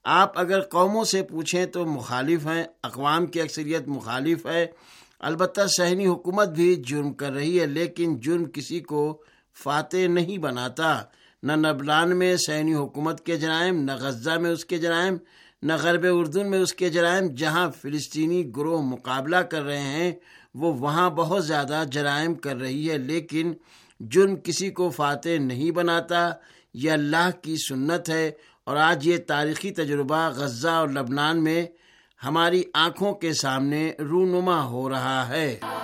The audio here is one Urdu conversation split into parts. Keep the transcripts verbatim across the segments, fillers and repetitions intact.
آپ اگر قوموں سے پوچھیں تو مخالف ہیں، اقوام کی اکثریت مخالف ہے۔ البتہ صہیونی حکومت بھی جرم کر رہی ہے، لیکن جرم کسی کو فاتح نہیں بناتا۔ نہ لبنان میں صہیونی حکومت کے جرائم، نہ غزہ میں اس کے جرائم، نہ غرب اردن میں اس کے جرائم۔ جہاں فلسطینی گروہ مقابلہ کر رہے ہیں وہ وہاں بہت زیادہ جرائم کر رہی ہے، لیکن جرم کسی کو فاتح نہیں بناتا۔ یہ اللہ کی سنت ہے، اور آج یہ تاریخی تجربہ غزہ اور لبنان میں ہماری آنکھوں کے سامنے رونما ہو رہا ہے۔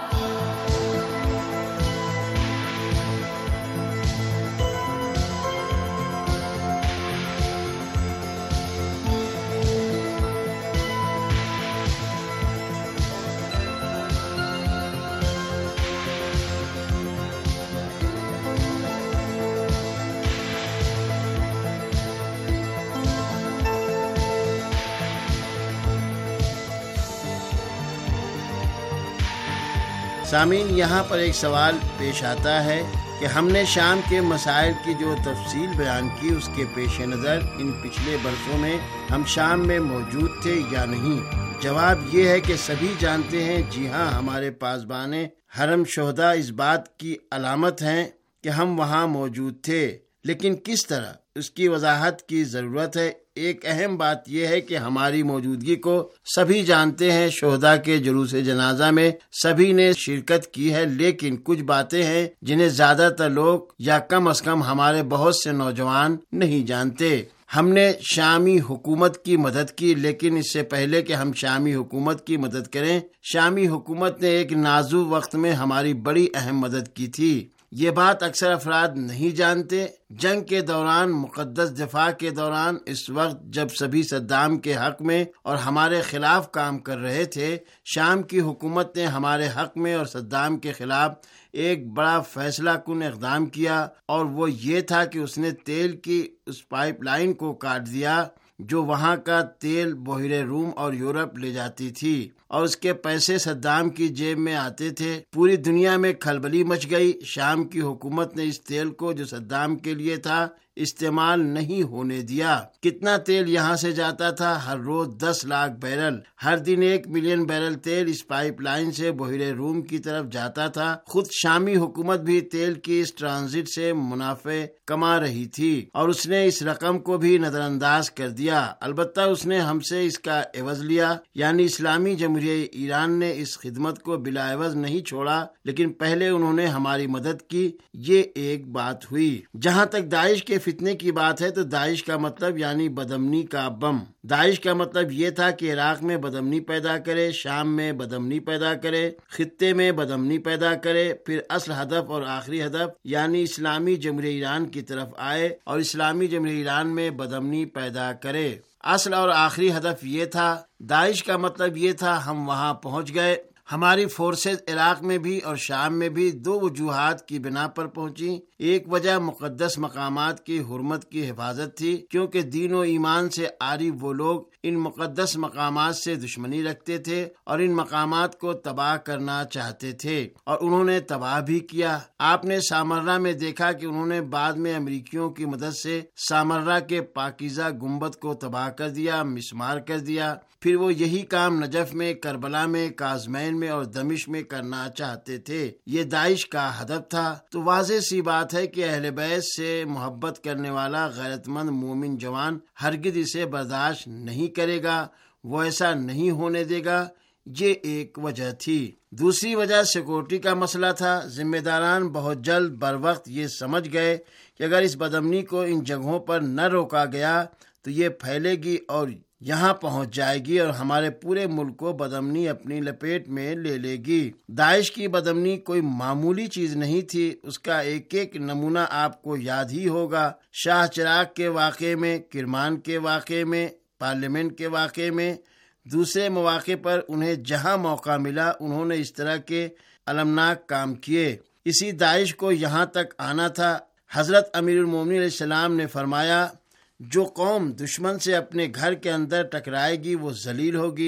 سامعین، یہاں پر ایک سوال پیش آتا ہے کہ ہم نے شام کے مسائل کی جو تفصیل بیان کی، اس کے پیش نظر ان پچھلے برسوں میں ہم شام میں موجود تھے یا نہیں؟ جواب یہ ہے کہ سبھی جانتے ہیں، جی ہاں، ہمارے پاسبان حرم شہداء اس بات کی علامت ہیں کہ ہم وہاں موجود تھے، لیکن کس طرح، اس کی وضاحت کی ضرورت ہے۔ ایک اہم بات یہ ہے کہ ہماری موجودگی کو سبھی جانتے ہیں، شہداء کے جلوس جنازہ میں سبھی نے شرکت کی ہے، لیکن کچھ باتیں ہیں جنہیں زیادہ تر لوگ یا کم از کم ہمارے بہت سے نوجوان نہیں جانتے۔ ہم نے شامی حکومت کی مدد کی، لیکن اس سے پہلے کہ ہم شامی حکومت کی مدد کریں، شامی حکومت نے ایک نازک وقت میں ہماری بڑی اہم مدد کی تھی۔ یہ بات اکثر افراد نہیں جانتے۔ جنگ کے دوران، مقدس دفاع کے دوران، اس وقت جب سبھی صدام کے حق میں اور ہمارے خلاف کام کر رہے تھے، شام کی حکومت نے ہمارے حق میں اور صدام کے خلاف ایک بڑا فیصلہ کن اقدام کیا، اور وہ یہ تھا کہ اس نے تیل کی اس پائپ لائن کو کاٹ دیا جو وہاں کا تیل بحیرہ روم اور یورپ لے جاتی تھی، اور اس کے پیسے صدام کی جیب میں آتے تھے۔ پوری دنیا میں کھلبلی مچ گئی۔ شام کی حکومت نے اس تیل کو جو صدام کے لیے تھا استعمال نہیں ہونے دیا۔ کتنا تیل یہاں سے جاتا تھا؟ ہر روز دس لاکھ بیرل، ہر دن ایک ملین بیرل تیل اس پائپ لائن سے بحیرہ روم کی طرف جاتا تھا۔ خود شامی حکومت بھی تیل کی اس ٹرانزٹ سے منافع کما رہی تھی، اور اس نے اس رقم کو بھی نظر انداز کر دیا۔ البتہ اس نے ہم سے اس کا عوض لیا، یعنی اسلامی جمہوریہ ایران نے اس خدمت کو بلا عوض نہیں چھوڑا، لیکن پہلے انہوں نے ہماری مدد کی۔ یہ ایک بات ہوئی۔ جہاں تک داعش کے فتنے کی بات ہے تو داعش کا مطلب یعنی بدامنی کا بم۔ داعش کا مطلب یہ تھا کہ عراق میں بدامنی پیدا کرے، شام میں بدامنی پیدا کرے، خطے میں بدامنی پیدا کرے، پھر اصل ہدف اور آخری ہدف یعنی اسلامی جمہوریہ ایران کی طرف آئے اور اسلامی جمہوریہ ایران میں بدامنی پیدا کرے۔ اصل اور آخری ہدف یہ تھا۔ داعش کا مطلب یہ تھا ہم وہاں پہنچ گئے۔ ہماری فورسز عراق میں بھی اور شام میں بھی دو وجوہات کی بنا پر پہنچی۔ ایک وجہ مقدس مقامات کی حرمت کی حفاظت تھی، کیونکہ دین و ایمان سے عاری وہ لوگ ان مقدس مقامات سے دشمنی رکھتے تھے اور ان مقامات کو تباہ کرنا چاہتے تھے، اور انہوں نے تباہ بھی کیا۔ آپ نے سامرہ میں دیکھا کہ انہوں نے بعد میں امریکیوں کی مدد سے سامرہ کے پاکیزہ گنبد کو تباہ کر دیا، مسمار کر دیا۔ پھر وہ یہی کام نجف میں، کربلا میں، کاظمین میں اور دمشق میں کرنا چاہتے تھے۔ یہ داعش کا ہدف تھا۔ تو واضح سی بات ہے کہ اہل بیت سے محبت کرنے والا غیرت مند مومن جوان ہرگز اسے برداشت نہیں کرے گا، وہ ایسا نہیں ہونے دے گا۔ یہ ایک وجہ تھی۔ دوسری وجہ سیکورٹی کا مسئلہ تھا۔ ذمہ داران بہت جلد بر وقت یہ سمجھ گئے کہ اگر اس بدامنی کو ان جگہوں پر نہ روکا گیا تو یہ پھیلے گی اور یہاں پہنچ جائے گی اور ہمارے پورے ملک کو بدامنی اپنی لپیٹ میں لے لے گی۔ داعش کی بدامنی کوئی معمولی چیز نہیں تھی۔ اس کا ایک ایک نمونہ آپ کو یاد ہی ہوگا۔ شاہ چراغ کے واقعے میں، کرمان کے واقعے میں، پارلیمنٹ کے واقعے میں، دوسرے مواقع پر انہیں جہاں موقع ملا انہوں نے اس طرح کے المناک کام کیے۔ اسی داعش کو یہاں تک آنا تھا۔ حضرت امیر المومنین علیہ السلام نے فرمایا، جو قوم دشمن سے اپنے گھر کے اندر ٹکرائے گی وہ ذلیل ہوگی،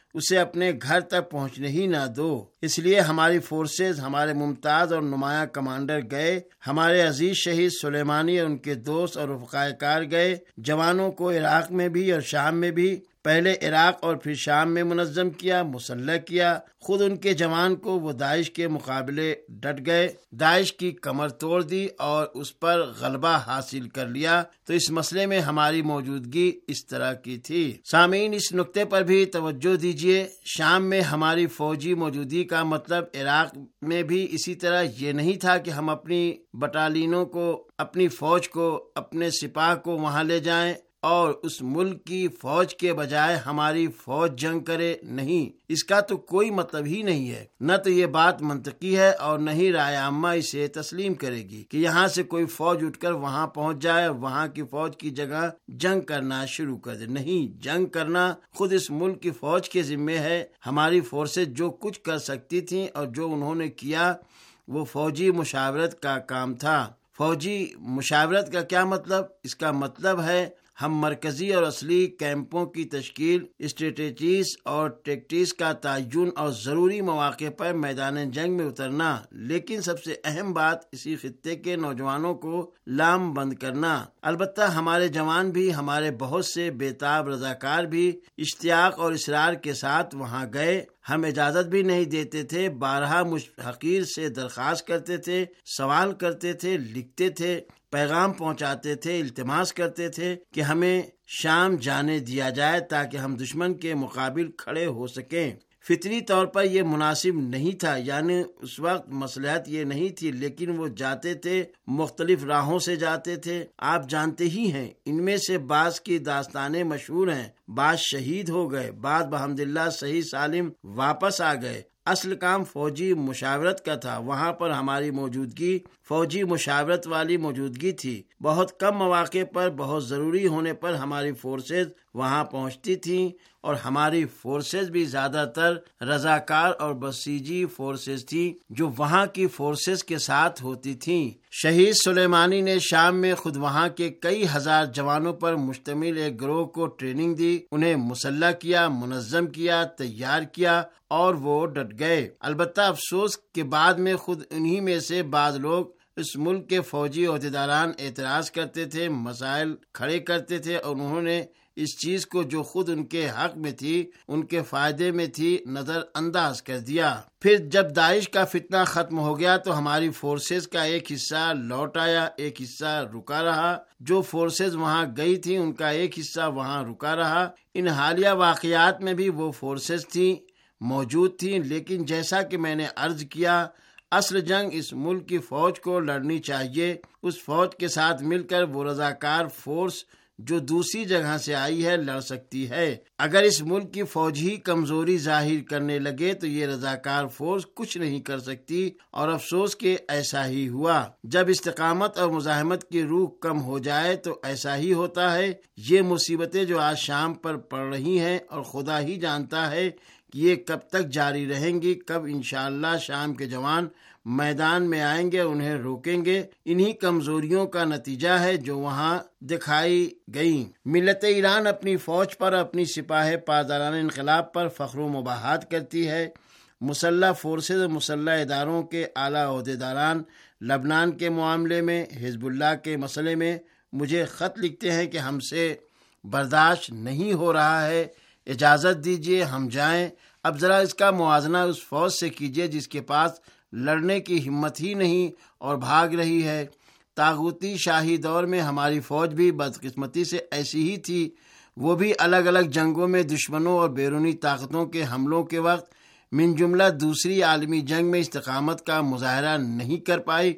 اسے اپنے گھر تک پہنچنے ہی نہ دو۔ اس لیے ہماری فورسز، ہمارے ممتاز اور نمایاں کمانڈر گئے، ہمارے عزیز شہید سلیمانی اور ان کے دوست اور رفقائے کار گئے۔ جوانوں کو عراق میں بھی اور شام میں بھی، پہلے عراق اور پھر شام میں منظم کیا، مسلح کیا۔ خود ان کے جوان کو وہ داعش کے مقابلے ڈٹ گئے، داعش کی کمر توڑ دی اور اس پر غلبہ حاصل کر لیا۔ تو اس مسئلے میں ہماری موجودگی اس طرح کی تھی۔ سامعین، اس نقطے پر بھی توجہ دیجیے، شام میں ہماری فوجی موجودگی کا مطلب عراق میں بھی اسی طرح یہ نہیں تھا کہ ہم اپنی بٹالینوں کو، اپنی فوج کو، اپنے سپاہ کو وہاں لے جائیں اور اس ملک کی فوج کے بجائے ہماری فوج جنگ کرے۔ نہیں، اس کا تو کوئی مطلب ہی نہیں ہے۔ نہ تو یہ بات منطقی ہے اور نہ ہی رائے عامہ اسے تسلیم کرے گی کہ یہاں سے کوئی فوج اٹھ کر وہاں پہنچ جائے اور وہاں کی فوج کی جگہ جنگ کرنا شروع کر دے۔ نہیں، جنگ کرنا خود اس ملک کی فوج کے ذمے ہے۔ ہماری فورسز جو کچھ کر سکتی تھیں اور جو انہوں نے کیا وہ فوجی مشاورت کا کام تھا۔ فوجی مشاورت کا کیا مطلب؟ اس کا مطلب ہے ہم مرکزی اور اصلی کیمپوں کی تشکیل، اسٹریٹجیز اور ٹیکٹکس کا تعین اور ضروری مواقع پر میدان جنگ میں اترنا۔ لیکن سب سے اہم بات اسی خطے کے نوجوانوں کو لام بند کرنا۔ البتہ ہمارے جوان بھی، ہمارے بہت سے بیتاب رضاکار بھی اشتیاق اور اصرار کے ساتھ وہاں گئے۔ ہم اجازت بھی نہیں دیتے تھے، بارہا مجھ حقیر سے درخواست کرتے تھے، سوال کرتے تھے، لکھتے تھے، پیغام پہنچاتے تھے، التماس کرتے تھے کہ ہمیں شام جانے دیا جائے تاکہ ہم دشمن کے مقابل کھڑے ہو سکیں۔ فطری طور پر یہ مناسب نہیں تھا، یعنی اس وقت مصلحت یہ نہیں تھی، لیکن وہ جاتے تھے، مختلف راہوں سے جاتے تھے۔ آپ جانتے ہی ہیں، ان میں سے بعض کی داستانیں مشہور ہیں۔ بعض شہید ہو گئے، بعض بحمداللہ صحیح سالم واپس آ گئے۔ اصل کام فوجی مشاورت کا تھا، وہاں پر ہماری موجودگی فوجی مشاورت والی موجودگی تھی۔ بہت کم مواقع پر، بہت ضروری ہونے پر ہماری فورسز وہاں پہنچتی تھیں، اور ہماری فورسز بھی زیادہ تر رضاکار اور بسیجی فورسز تھیں جو وہاں کی فورسز کے ساتھ ہوتی تھیں۔ شہید سلیمانی نے شام میں خود وہاں کے کئی ہزار جوانوں پر مشتمل ایک گروہ کو ٹریننگ دی، انہیں مسلح کیا، منظم کیا، تیار کیا، اور وہ ڈٹ گئے۔ البتہ افسوس کہ بعد میں خود انہی میں سے بعض لوگ، اس ملک کے فوجی عہدیداران اعتراض کرتے تھے، مسائل کھڑے کرتے تھے، اور انہوں نے اس چیز کو جو خود ان کے حق میں تھی، ان کے فائدے میں تھی، نظر انداز کر دیا۔ پھر جب داعش کا فتنہ ختم ہو گیا تو ہماری فورسز کا ایک حصہ لوٹ آیا، ایک حصہ رکا رہا۔ جو فورسز وہاں گئی تھیں ان کا ایک حصہ وہاں رکا رہا۔ ان حالیہ واقعات میں بھی وہ فورسز تھیں، موجود تھیں، لیکن جیسا کہ میں نے عرض کیا، اصل جنگ اس ملک کی فوج کو لڑنی چاہیے۔ اس فوج کے ساتھ مل کر وہ رضاکار فورس جو دوسری جگہ سے آئی ہے لڑ سکتی ہے۔ اگر اس ملک کی فوج ہی کمزوری ظاہر کرنے لگے تو یہ رضاکار فورس کچھ نہیں کر سکتی، اور افسوس کہ ایسا ہی ہوا۔ جب استقامت اور مزاحمت کی روح کم ہو جائے تو ایسا ہی ہوتا ہے۔ یہ مصیبتیں جو آج شام پر پڑ رہی ہیں، اور خدا ہی جانتا ہے کہ یہ کب تک جاری رہیں گی، کب انشاءاللہ شام کے جوان میدان میں آئیں گے، انہیں روکیں گے۔ انہی کمزوریوں کا نتیجہ ہے جو وہاں دکھائی گئیں۔ ملت ایران اپنی فوج پر، اپنی سپاہ پاسداران انقلاب پر فخر و مباحات کرتی ہے۔ مسلح فورسز، مسلح اداروں کے اعلیٰ عہدیداران لبنان کے معاملے میں، حزب اللہ کے مسئلے میں مجھے خط لکھتے ہیں کہ ہم سے برداشت نہیں ہو رہا ہے، اجازت دیجیے ہم جائیں۔ اب ذرا اس کا موازنہ اس فوج سے کیجیے جس کے پاس لڑنے کی ہمت ہی نہیں اور بھاگ رہی ہے۔ طاغوتی شاہی دور میں ہماری فوج بھی بدقسمتی سے ایسی ہی تھی، وہ بھی الگ الگ جنگوں میں دشمنوں اور بیرونی طاقتوں کے حملوں کے وقت من جملہ دوسری عالمی جنگ میں استقامت کا مظاہرہ نہیں کر پائی،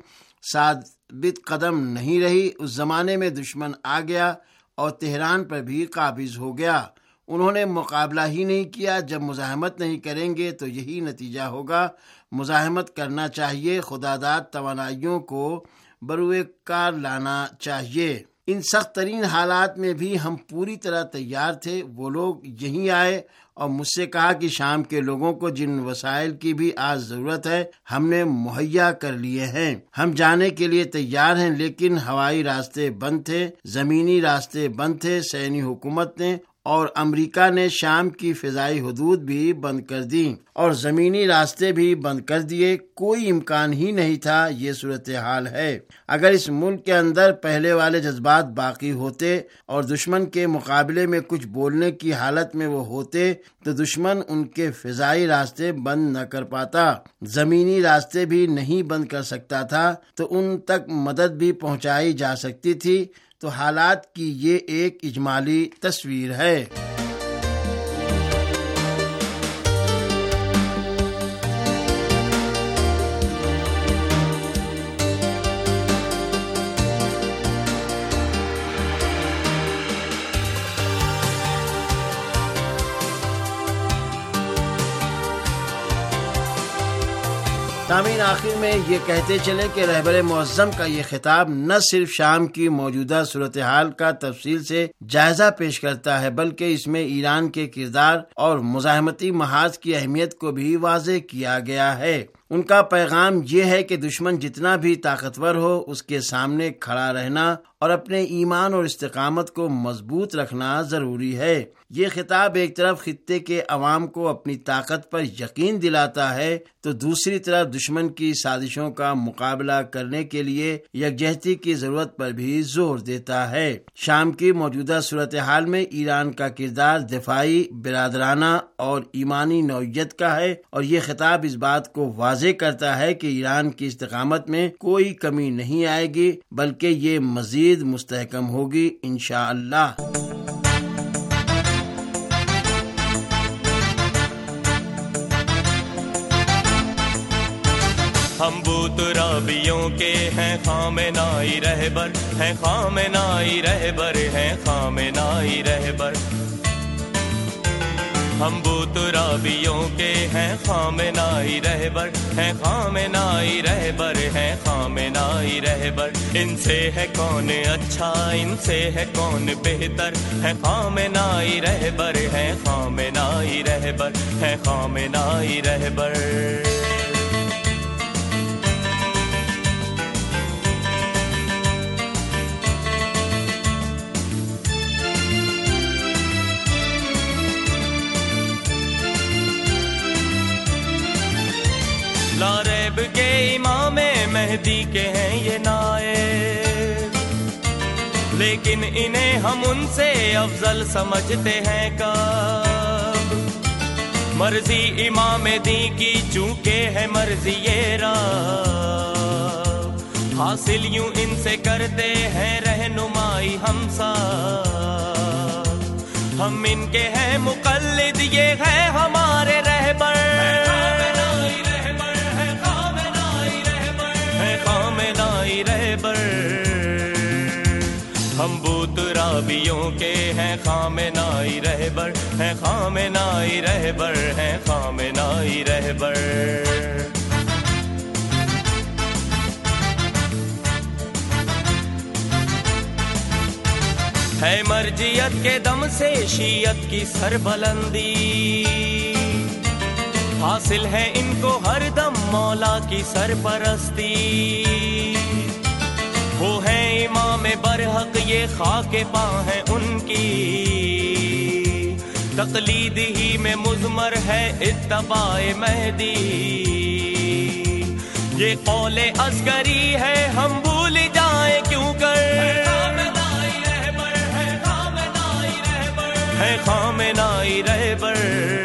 ثابت قدم نہیں رہی۔ اس زمانے میں دشمن آ گیا اور تہران پر بھی قابض ہو گیا، انہوں نے مقابلہ ہی نہیں کیا۔ جب مزاحمت نہیں کریں گے تو یہی نتیجہ ہوگا۔ مزاحمت کرنا چاہیے، خداداد توانائیوں کو بروئے کار لانا چاہیے۔ ان سخت ترین حالات میں بھی ہم پوری طرح تیار تھے۔ وہ لوگ یہیں آئے اور مجھ سے کہا کہ شام کے لوگوں کو جن وسائل کی بھی آج ضرورت ہے ہم نے مہیا کر لیے ہیں، ہم جانے کے لیے تیار ہیں، لیکن ہوائی راستے بند تھے، زمینی راستے بند تھے۔ سینی حکومت نے اور امریکہ نے شام کی فضائی حدود بھی بند کر دیں اور زمینی راستے بھی بند کر دیے۔ کوئی امکان ہی نہیں تھا، یہ صورتحال ہے۔ اگر اس ملک کے اندر پہلے والے جذبات باقی ہوتے اور دشمن کے مقابلے میں کچھ بولنے کی حالت میں وہ ہوتے تو دشمن ان کے فضائی راستے بند نہ کر پاتا، زمینی راستے بھی نہیں بند کر سکتا تھا، تو ان تک مدد بھی پہنچائی جا سکتی تھی۔ تو حالات کی یہ ایک اجمالی تصویر ہے۔ سامعین، آخر میں یہ کہتے چلے کہ رہبر معظم کا یہ خطاب نہ صرف شام کی موجودہ صورتحال کا تفصیل سے جائزہ پیش کرتا ہے، بلکہ اس میں ایران کے کردار اور مزاحمتی محاذ کی اہمیت کو بھی واضح کیا گیا ہے۔ ان کا پیغام یہ ہے کہ دشمن جتنا بھی طاقتور ہو، اس کے سامنے کھڑا رہنا اور اپنے ایمان اور استقامت کو مضبوط رکھنا ضروری ہے۔ یہ خطاب ایک طرف خطے کے عوام کو اپنی طاقت پر یقین دلاتا ہے تو دوسری طرف دشمن کی سازشوں کا مقابلہ کرنے کے لیے یکجہتی کی ضرورت پر بھی زور دیتا ہے۔ شام کی موجودہ صورتحال میں ایران کا کردار دفاعی، برادرانہ اور ایمانی نوعیت کا ہے، اور یہ خطاب اس بات کو واضح کرتا ہے کہ ایران کی استقامت میں کوئی کمی نہیں آئے گی، بلکہ یہ مزید مستحکم ہوگی انشاءاللہ۔ ہم بوترابیوں کے ہیں خامنائی رہبر، ہیں خامنائی رہبر، ہیں خامنائی رہبر۔ ہم بوترابیوں کے ہیں خامنائی رہبر، ہیں خامنائی رہبر، ہیں خامنائی رہبر۔ ان سے ہے کون اچھا، ان سے ہے کون بہتر، ہے خامنائی رہبر، ہیں خامنائی رہبر، ہیں خامنائی رہبر۔ لا ریب کے امام مہدی کے ہیں یہ نائب، لیکن انہیں ہم ان سے افضل سمجھتے ہیں کب؟ مرضی امام دین کی چونکہ ہے مرضی یہ رب، حاصل یوں ان سے کرتے ہیں رہنمائی ہم سب۔ ہم ان کے ہیں مقلد، یہ ہے ہمارے رہبر، رہبر۔ ہم بوترابیوں کے ہیں خامنائی رہبر، ہیں خامنائی رہبر، ہیں خامنائی رہبر۔ ہے مرجیت کے دم سے شیعت کی سربلندی، حاصل ہے ان کو ہر دم مولا کی سرپرستی۔ وہ ہیں امام برحق، یہ خاک پاں ہیں ان کی، تقلید ہی میں مضمر ہے اتباع مہدی۔ یہ قول عسکری ہے، ہم بھول جائیں کیوں کر، ہے خامنائی رہبر۔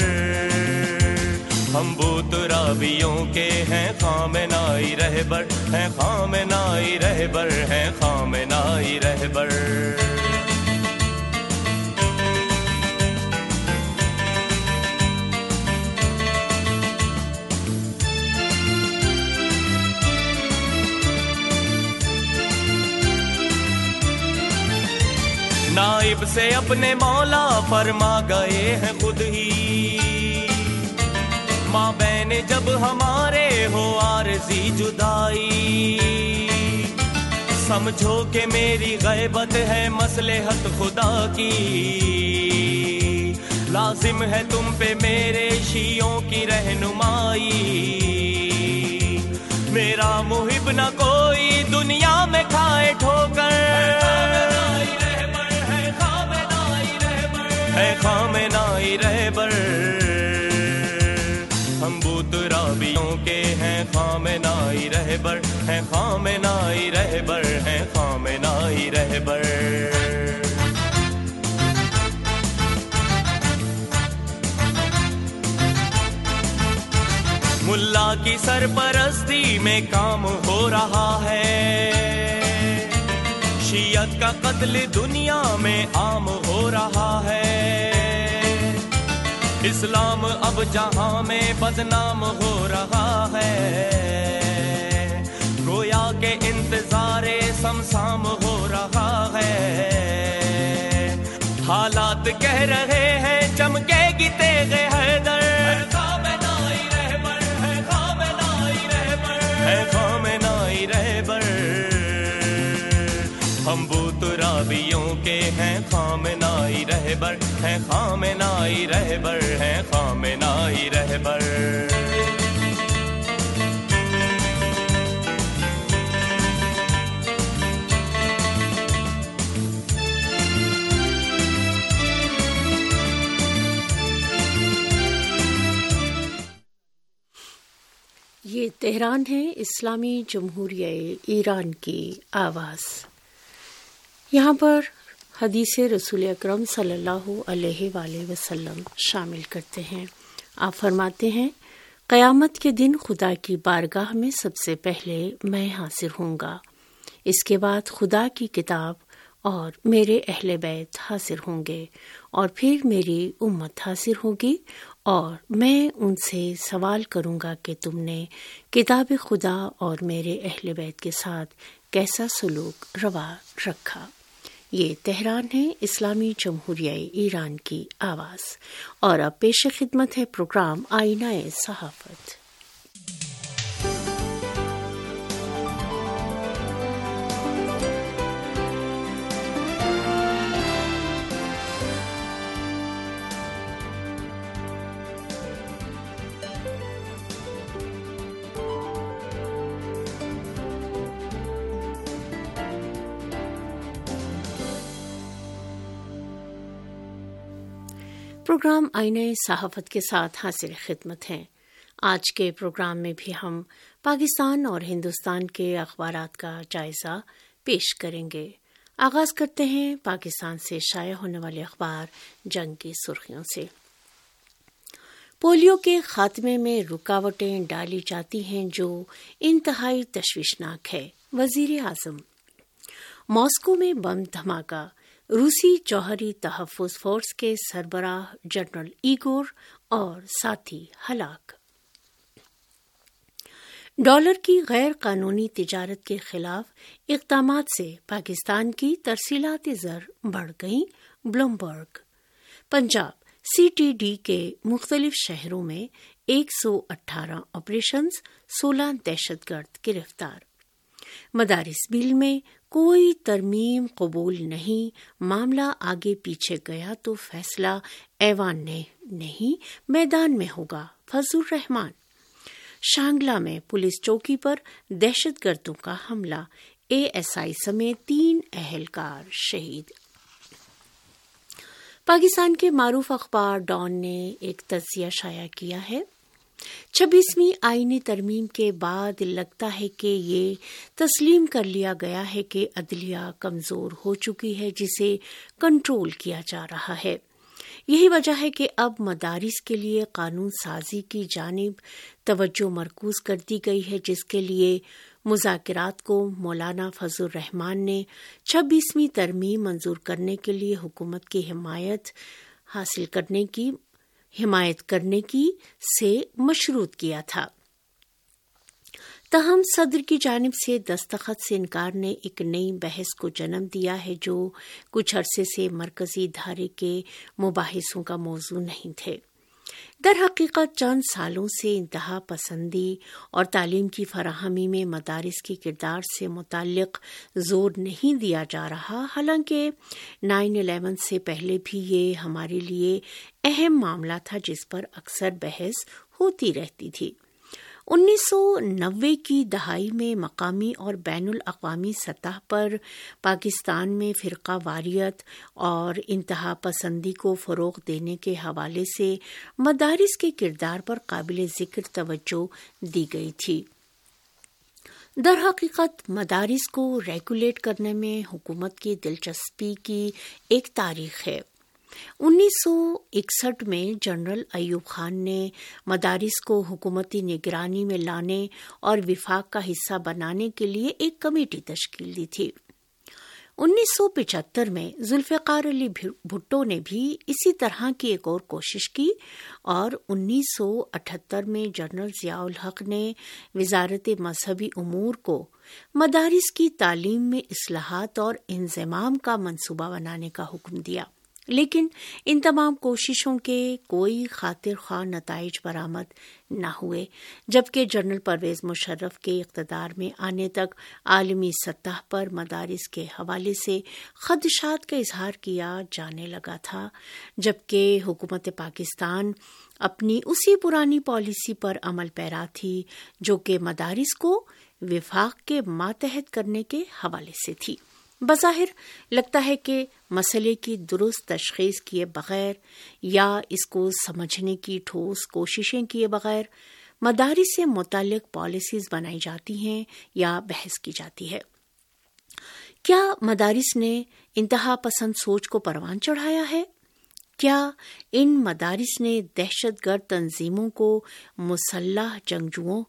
ہم بوترابیوں کے ہیں خامنائی رہبر، ہیں خامنائی رہبر، ہیں خامنائی رہبر۔ نائب سے اپنے مولا فرما گئے ہیں خود ہی، ماں بہن جب ہمارے ہو عارضی جدائی، سمجھو کہ میری غیبت ہے مصلحت خدا کی، لازم ہے تم پہ میرے شیعوں کی رہنمائی، میرا محب نہ کوئی دنیا میں کھائے ٹھوکر، ہے خامنائی رہبر. ہم بت رابیوں کے ہیں خامنائی رہبر, ہیں خامنائی رہبر, ہیں خامنائی رہبر. ملا کی سرپرستی میں کام ہو رہا ہے, شیعت کا قتل دنیا میں عام ہو رہا ہے. اسلام اب جہاں میں بدنام ہو رہا ہے, گویا کہ انتظار سمسام ہو رہا ہے. حالات کہہ رہے ہیں چمکے گی تیغ حیدر, ہے خامنائی رہبر, ہے خامنائی رہبر. ہم بت رابیوں کے ہیں خامنائی رہبر, ہیں خامنائی رہبر, ہیں خامنائی رہبر. یہ تہران ہے, اسلامی جمہوریہ ایران کی آواز. یہاں پر حدیث رسول اکرم صلی اللہ علیہ وآلہ وسلم شامل کرتے ہیں. آپ فرماتے ہیں, قیامت کے دن خدا کی بارگاہ میں سب سے پہلے میں حاضر ہوں گا, اس کے بعد خدا کی کتاب اور میرے اہل بیت حاضر ہوں گے, اور پھر میری امت حاضر ہوگی, اور میں ان سے سوال کروں گا کہ تم نے کتاب خدا اور میرے اہل بیت کے ساتھ کیسا سلوک روا رکھا. یہ تہران ہے, اسلامی جمہوریہ ایران کی آواز. اور اب پیش خدمت ہے پروگرام آئینہ صحافت. پروگرام آئینہ صحافت کے ساتھ حاضر خدمت ہیں. آج کے پروگرام میں بھی ہم پاکستان اور ہندوستان کے اخبارات کا جائزہ پیش کریں گے. آغاز کرتے ہیں پاکستان سے شائع ہونے والے اخبار جنگ کی سرخیوں سے. پولیو کے خاتمے میں رکاوٹیں ڈالی جاتی ہیں جو انتہائی تشویشناک ہے. وزیر اعظم. ماسکو میں بم دھماکہ, روسی جوہری تحفظ فورس کے سربراہ جنرل ایگور اور ساتھی ہلاک. ڈالر کی غیر قانونی تجارت کے خلاف اقدامات سے پاکستان کی ترسیلات زر بڑھ گئیں. Bloomberg. Punjab. C T D کے مختلف شہروں میں ایک سو اٹھارہ آپریشنز, سولہ دہشت گرد گرفتار. مدارس بل میں کوئی ترمیم قبول نہیں, معاملہ آگے پیچھے گیا تو فیصلہ ایوان نے نہیں, میدان میں ہوگا. فضل الرحمان. شانگلہ میں پولیس چوکی پر دہشت گردوں کا حملہ, اے ایس آئی سمیت تین اہلکار شہید. پاکستان کے معروف اخبار ڈان نے ایک تجزیہ شائع کیا ہے. چھبیسویں آئینی ترمیم کے بعد لگتا ہے کہ یہ تسلیم کر لیا گیا ہے کہ عدلیہ کمزور ہو چکی ہے, جسے کنٹرول کیا جا رہا ہے. یہی وجہ ہے کہ اب مدارس کے لیے قانون سازی کی جانب توجہ مرکوز کر دی گئی ہے, جس کے لیے مذاکرات کو مولانا فضل الرحمان نے چھبیسویں ترمیم منظور کرنے کے لیے حکومت کی حمایت حاصل کرنے کی حمایت کرنے کی سے مشروط کیا تھا. تاہم صدر کی جانب سے دستخط سے انکار نے ایک نئی بحث کو جنم دیا ہے جو کچھ عرصے سے مرکزی دھارے کے مباحثوں کا موضوع نہیں تھے. در حقیقت چند سالوں سے انتہا پسندی اور تعلیم کی فراہمی میں مدارس کے کردار سے متعلق زور نہیں دیا جا رہا, حالانکہ نائن الیون سے پہلے بھی یہ ہمارے لیے اہم معاملہ تھا جس پر اکثر بحث ہوتی رہتی تھی. انیس سو نوے کی دہائی میں مقامی اور بین الاقوامی سطح پر پاکستان میں فرقہ واریت اور انتہا پسندی کو فروغ دینے کے حوالے سے مدارس کے کردار پر قابل ذکر توجہ دی گئی تھی۔ در حقیقت مدارس کو ریگولیٹ کرنے میں حکومت کی دلچسپی کی ایک تاریخ ہے۔ انیس سو اکسٹھ میں جنرل ایوب خان نے مدارس کو حکومتی نگرانی میں لانے اور وفاق کا حصہ بنانے کے لیے ایک کمیٹی تشکیل دی تھی۔ انیس سو پچہتر میں ذوالفقار علی بھٹو نے بھی اسی طرح کی ایک اور کوشش کی اور انیس سو اٹھہتر میں جنرل ضیاء الحق نے وزارت مذہبی امور کو مدارس کی تعلیم میں اصلاحات اور انضمام کا منصوبہ بنانے کا حکم دیا، لیکن ان تمام کوششوں کے کوئی خاطر خواہ نتائج برآمد نہ ہوئے، جبکہ جنرل پرویز مشرف کے اقتدار میں آنے تک عالمی سطح پر مدارس کے حوالے سے خدشات کا اظہار کیا جانے لگا تھا، جبکہ حکومت پاکستان اپنی اسی پرانی پالیسی پر عمل پیرا تھی جو کہ مدارس کو وفاق کے ماتحت کرنے کے حوالے سے تھی۔ بظاہر لگتا ہے کہ مسئلے کی درست تشخیص کیے بغیر یا اس کو سمجھنے کی ٹھوس کوششیں کیے بغیر مدارس سے متعلق پالیسیز بنائی جاتی ہیں یا بحث کی جاتی ہے۔ کیا مدارس نے انتہا پسند سوچ کو پروان چڑھایا ہے؟ کیا ان مدارس نے دہشت گرد تنظیموں کو مسلح جنگجوؤں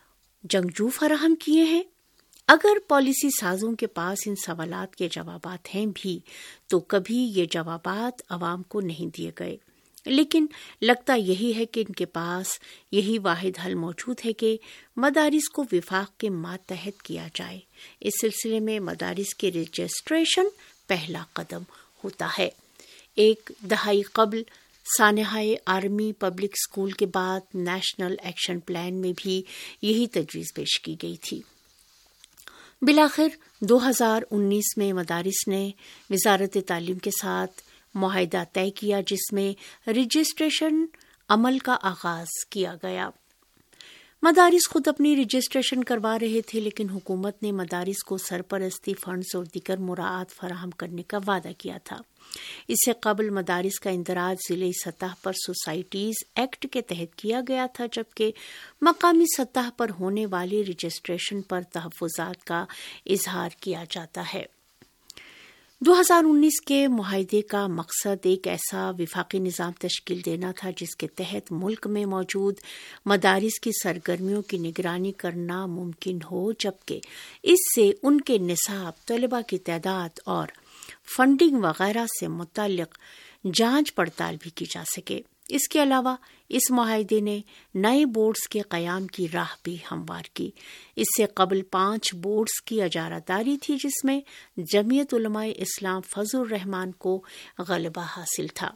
جنگجو فراہم کیے ہیں؟ اگر پالیسی سازوں کے پاس ان سوالات کے جوابات ہیں بھی تو کبھی یہ جوابات عوام کو نہیں دیے گئے، لیکن لگتا یہی ہے کہ ان کے پاس یہی واحد حل موجود ہے کہ مدارس کو وفاق کے ماتحت کیا جائے۔ اس سلسلے میں مدارس کے رجسٹریشن پہلا قدم ہوتا ہے۔ ایک دہائی قبل سانحۂ آرمی پبلک اسکول کے بعد نیشنل ایکشن پلان میں بھی یہی تجویز پیش کی گئی تھی۔ بالآخر دو ہزار انیس میں مدارس نے وزارت تعلیم کے ساتھ معاہدہ طے کیا جس میں رجسٹریشن عمل کا آغاز کیا گیا۔ مدارس خود اپنی رجسٹریشن کروا رہے تھے، لیکن حکومت نے مدارس کو سرپرستی فنڈز اور دیگر مراعات فراہم کرنے کا وعدہ کیا تھا۔ اس سے قبل مدارس کا اندراج ضلعی سطح پر سوسائٹیز ایکٹ کے تحت کیا گیا تھا، جبکہ مقامی سطح پر ہونے والی رجسٹریشن پر تحفظات کا اظہار کیا جاتا ہے۔ دو ہزار انیس کے معاہدے کا مقصد ایک ایسا وفاقی نظام تشکیل دینا تھا جس کے تحت ملک میں موجود مدارس کی سرگرمیوں کی نگرانی کرنا ممکن ہو، جبکہ اس سے ان کے نصاب، طلباء کی تعداد اور فنڈنگ وغیرہ سے متعلق جانچ پڑتال بھی کی جا سکے۔ اس کے علاوہ اس معاہدے نے نئے بورڈز کے قیام کی راہ بھی ہموار کی۔ اس سے قبل پانچ بورڈز کی اجارہ داری تھی جس میں جمعیت علماء اسلام فضل الرحمان کو غلبہ حاصل تھا۔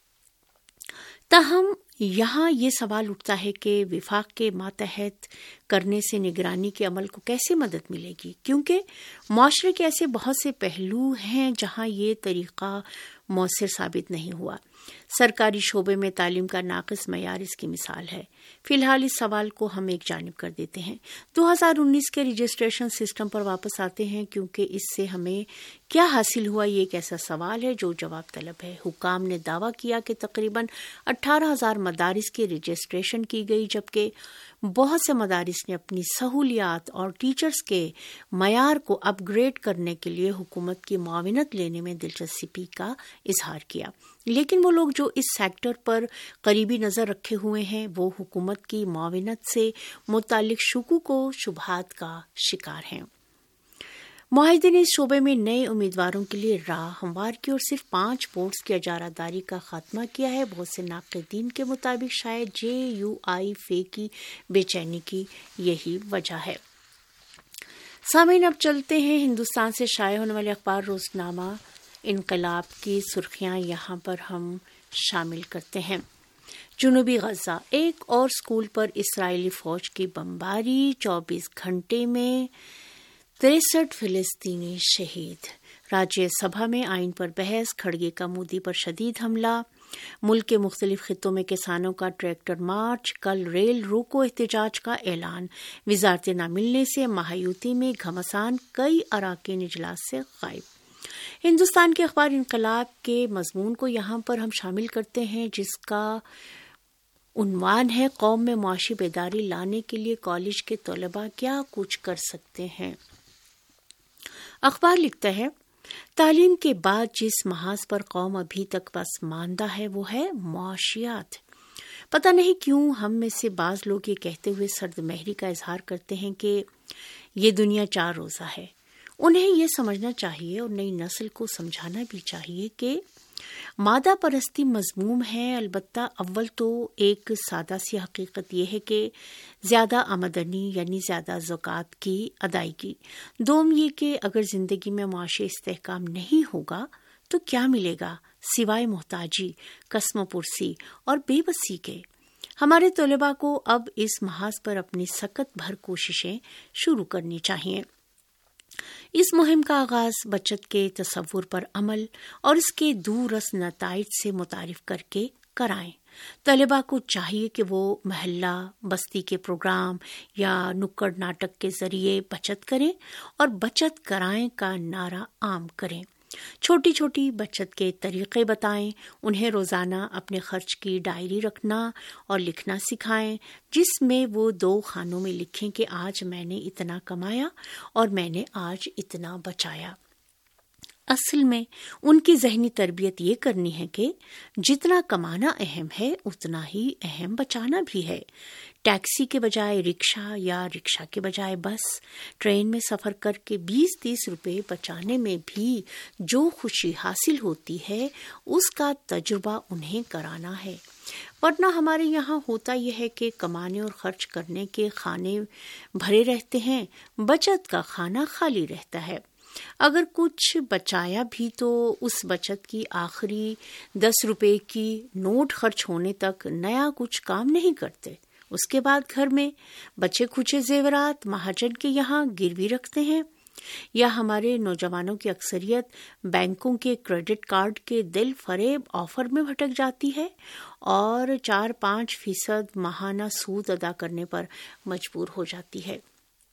تاہم یہاں یہ سوال اٹھتا ہے کہ وفاق کے ماتحت کرنے سے نگرانی کے عمل کو کیسے مدد ملے گی، کیونکہ معاشرے کے ایسے بہت سے پہلو ہیں جہاں یہ طریقہ مؤثر ثابت نہیں ہوا۔ سرکاری شعبے میں تعلیم کا ناقص معیار اس کی مثال ہے۔ فی الحال اس سوال کو ہم ایک جانب کر دیتے ہیں، دو ہزار انیس کے رجسٹریشن سسٹم پر واپس آتے ہیں، کیونکہ اس سے ہمیں کیا حاصل ہوا یہ ایک ایسا سوال ہے جو جواب طلب ہے۔ حکام نے دعویٰ کیا کہ تقریباً اٹھارہ ہزار مدارس کی رجسٹریشن کی گئی، جبکہ بہت سے مدارس نے اپنی سہولیات اور ٹیچرز کے معیار کو اپ گریڈ کرنے کے لیے حکومت کی معاونت لینے میں دلچسپی کا اظہار کیا، لیکن وہ لوگ جو اس سیکٹر پر قریبی نظر رکھے ہوئے ہیں وہ حکومت کی معاونت سے متعلق شکوک و شبہات کا شکار ہیں۔ معاہدے نے اس شعبے میں نئے امیدواروں کے لیے راہ ہموار کی اور صرف پانچ بورڈز کی اجارہ داری کا خاتمہ کیا ہے۔ بہت سے ناقدین کے مطابق شاید جے یو آئی فے کی بے چینی کی یہی وجہ ہے۔ سامعین، اب چلتے ہیں ہندوستان سے شائع ہونے والے اخبار روزنامہ انقلاب کی سرخیاں یہاں پر ہم شامل کرتے ہیں۔ جنوبی غزہ، ایک اور اسکول پر اسرائیلی فوج کی بمباری، چوبیس گھنٹے میں تریسٹھ فلسطینی شہید۔ راجیہ سبھا میں آئین پر بحث، کھڑگے کا مودی پر شدید حملہ۔ ملک کے مختلف خطوں میں کسانوں کا ٹریکٹر مارچ، کل ریل روکو احتجاج کا اعلان، وزارتیں نہ ملنے سے مہایوتی میں گھمسان، کئی اراکین اجلاس سے غائب۔ ہندوستان کے اخبار انقلاب کے مضمون کو یہاں پر ہم شامل کرتے ہیں، جس کا عنوان ہے قوم میں معاشی بیداری لانے کے لیے کالج کے طلباء کیا کچھ کر سکتے ہیں۔ اخبار لکھتا ہے، تعلیم کے بعد جس محاذ پر قوم ابھی تک بس ماندہ ہے وہ ہے معاشیات۔ پتہ نہیں کیوں ہم میں سے بعض لوگ یہ کہتے ہوئے سرد مہری کا اظہار کرتے ہیں کہ یہ دنیا چار روزہ ہے۔ انہیں یہ سمجھنا چاہیے اور نئی نسل کو سمجھانا بھی چاہیے کہ مادہ پرستی مذموم ہے، البتہ اول تو ایک سادہ سی حقیقت یہ ہے کہ زیادہ آمدنی یعنی زیادہ زکوٰۃ کی ادائیگی، دوم یہ کہ اگر زندگی میں معاشی استحکام نہیں ہوگا تو کیا ملے گا سوائے محتاجی، قسم پرسی اور بے بسی کے۔ ہمارے طلباء کو اب اس محاذ پر اپنی سخت بھر کوششیں شروع کرنی چاہیے۔ اس مہم کا آغاز بچت کے تصور پر عمل اور اس کے دورس نتائج سے متعارف کر کے کرائیں۔ طلباء کو چاہیے کہ وہ محلہ بستی کے پروگرام یا نکڑ ناٹک کے ذریعے بچت کریں اور بچت کرائیں کا نعرہ عام کریں۔ چھوٹی چھوٹی بچت کے طریقے بتائیں، انہیں روزانہ اپنے خرچ کی ڈائری رکھنا اور لکھنا سکھائیں، جس میں وہ دو خانوں میں لکھیں کہ آج میں نے اتنا کمایا اور میں نے آج اتنا بچایا۔ اصل میں ان کی ذہنی تربیت یہ کرنی ہے کہ جتنا کمانا اہم ہے اتنا ہی اہم بچانا بھی ہے۔ ٹیکسی کے بجائے رکشہ یا رکشہ کے بجائے بس، ٹرین میں سفر کر کے بیس تیس روپے بچانے میں بھی جو خوشی حاصل ہوتی ہے اس کا تجربہ انہیں کرانا ہے۔ ورنہ ہمارے یہاں ہوتا یہ ہے کہ کمانے اور خرچ کرنے کے خانے بھرے رہتے ہیں، بچت کا خانہ خالی رہتا ہے۔ اگر کچھ بچایا بھی تو اس بچت کی آخری دس روپے کی نوٹ خرچ ہونے تک نیا کچھ کام نہیں کرتے۔ اس کے بعد گھر میں بچے کھچے زیورات مہاجن کے یہاں گروی رکھتے ہیں، یا ہمارے نوجوانوں کی اکثریت بینکوں کے کریڈٹ کارڈ کے دل فریب آفر میں بھٹک جاتی ہے اور چار پانچ فیصد ماہانہ سود ادا کرنے پر مجبور ہو جاتی ہے۔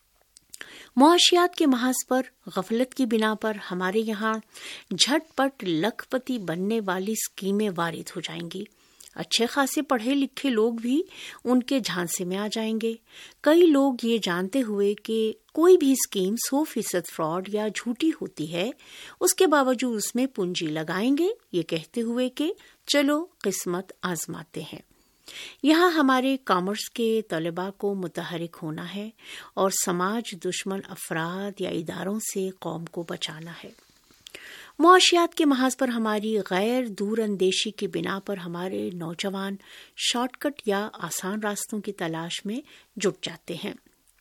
معاشیات کے محاذ پر غفلت کی بنا پر ہمارے یہاں جھٹ پٹ لکھ پتی بننے والی اسکیمیں وارد ہو جائیں گی۔ اچھے خاصے پڑھے لکھے لوگ بھی ان کے جھانسے میں آ جائیں گے۔ کئی لوگ یہ جانتے ہوئے کہ کوئی بھی اسکیم سو فیصد فراڈ یا جھوٹی ہوتی ہے، اس کے باوجود اس میں پونجی لگائیں گے، یہ کہتے ہوئے کہ چلو قسمت آزماتے ہیں۔ یہاں ہمارے کامرس کے طلباء کو متحرک ہونا ہے اور سماج دشمن افراد یا اداروں سے قوم کو بچانا ہے۔ معاشیات کے محاذ پر ہماری غیر دور اندیشی کی بنا پر ہمارے نوجوان شارٹ کٹ یا آسان راستوں کی تلاش میں جٹ جاتے ہیں۔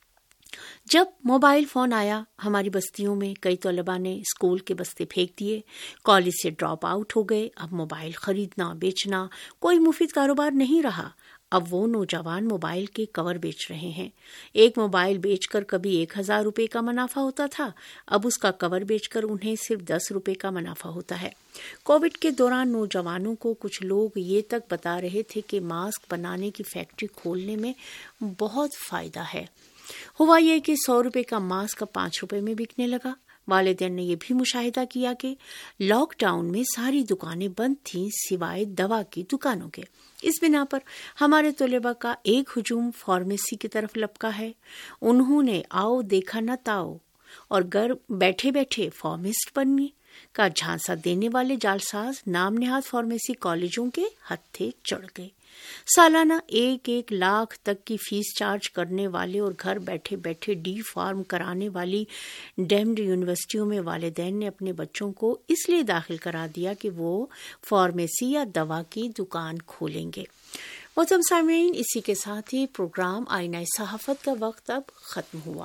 جب موبائل فون آیا ہماری بستیوں میں کئی طلباء نے اسکول کے بستے پھینک دیے، کالج سے ڈراپ آؤٹ ہو گئے۔ اب موبائل خریدنا بیچنا کوئی مفید کاروبار نہیں رہا۔ اب وہ نوجوان موبائل کے کور بیچ رہے ہیں۔ ایک موبائل بیچ کر کبھی ایک ہزار روپے کا منافع ہوتا تھا، اب اس کا کور بیچ کر انہیں صرف دس روپے کا منافع ہوتا ہے۔ کووڈ کے دوران نوجوانوں کو کچھ لوگ یہ تک بتا رہے تھے کہ ماسک بنانے کی فیکٹری کھولنے میں بہت فائدہ ہے۔ ہوا یہ کہ سو روپے کا ماسک اب پانچ روپے میں بکنے لگا۔ والدین نے یہ بھی مشاہدہ کیا کہ لاک ڈاؤن میں ساری دکانیں بند تھیں سوائے دوا کی دکانوں کے۔ اس بنا پر ہمارے طلباء کا ایک ہجوم فارمیسی کی طرف لپکا ہے۔ انہوں نے آؤ دیکھا نہ تاؤ اور گھر بیٹھے بیٹھے فارمسٹ بننے کا جھانسا دینے والے جالساز نام نہاد فارمیسی کالجوں کے ہتھے چڑھ گئے۔ سالانہ ایک ایک لاکھ تک کی فیس چارج کرنے والے اور گھر بیٹھے بیٹھے ڈی فارم کرانے والی ڈیمڈ یونیورسٹیوں میں والدین نے اپنے بچوں کو اس لیے داخل کرا دیا کہ وہ فارمیسی یا دوا کی دکان کھولیں گے۔ محترم سامعین، اسی کے ساتھ ہی پروگرام آئینہ صحافت کا وقت اب ختم ہوا۔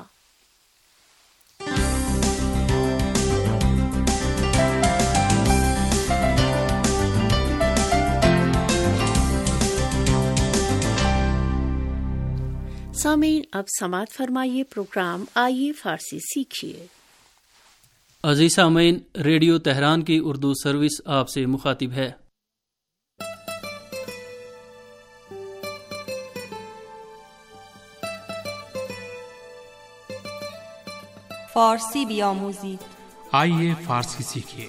سامعین، اب سماعت فرمائیے پروگرام آئیے فارسی سیکھیے۔ عزیز سامعین، ریڈیو تہران کی اردو سروس آپ سے مخاطب ہے۔ فارسی بیاموزید. آئیے فارسی سیکھیے.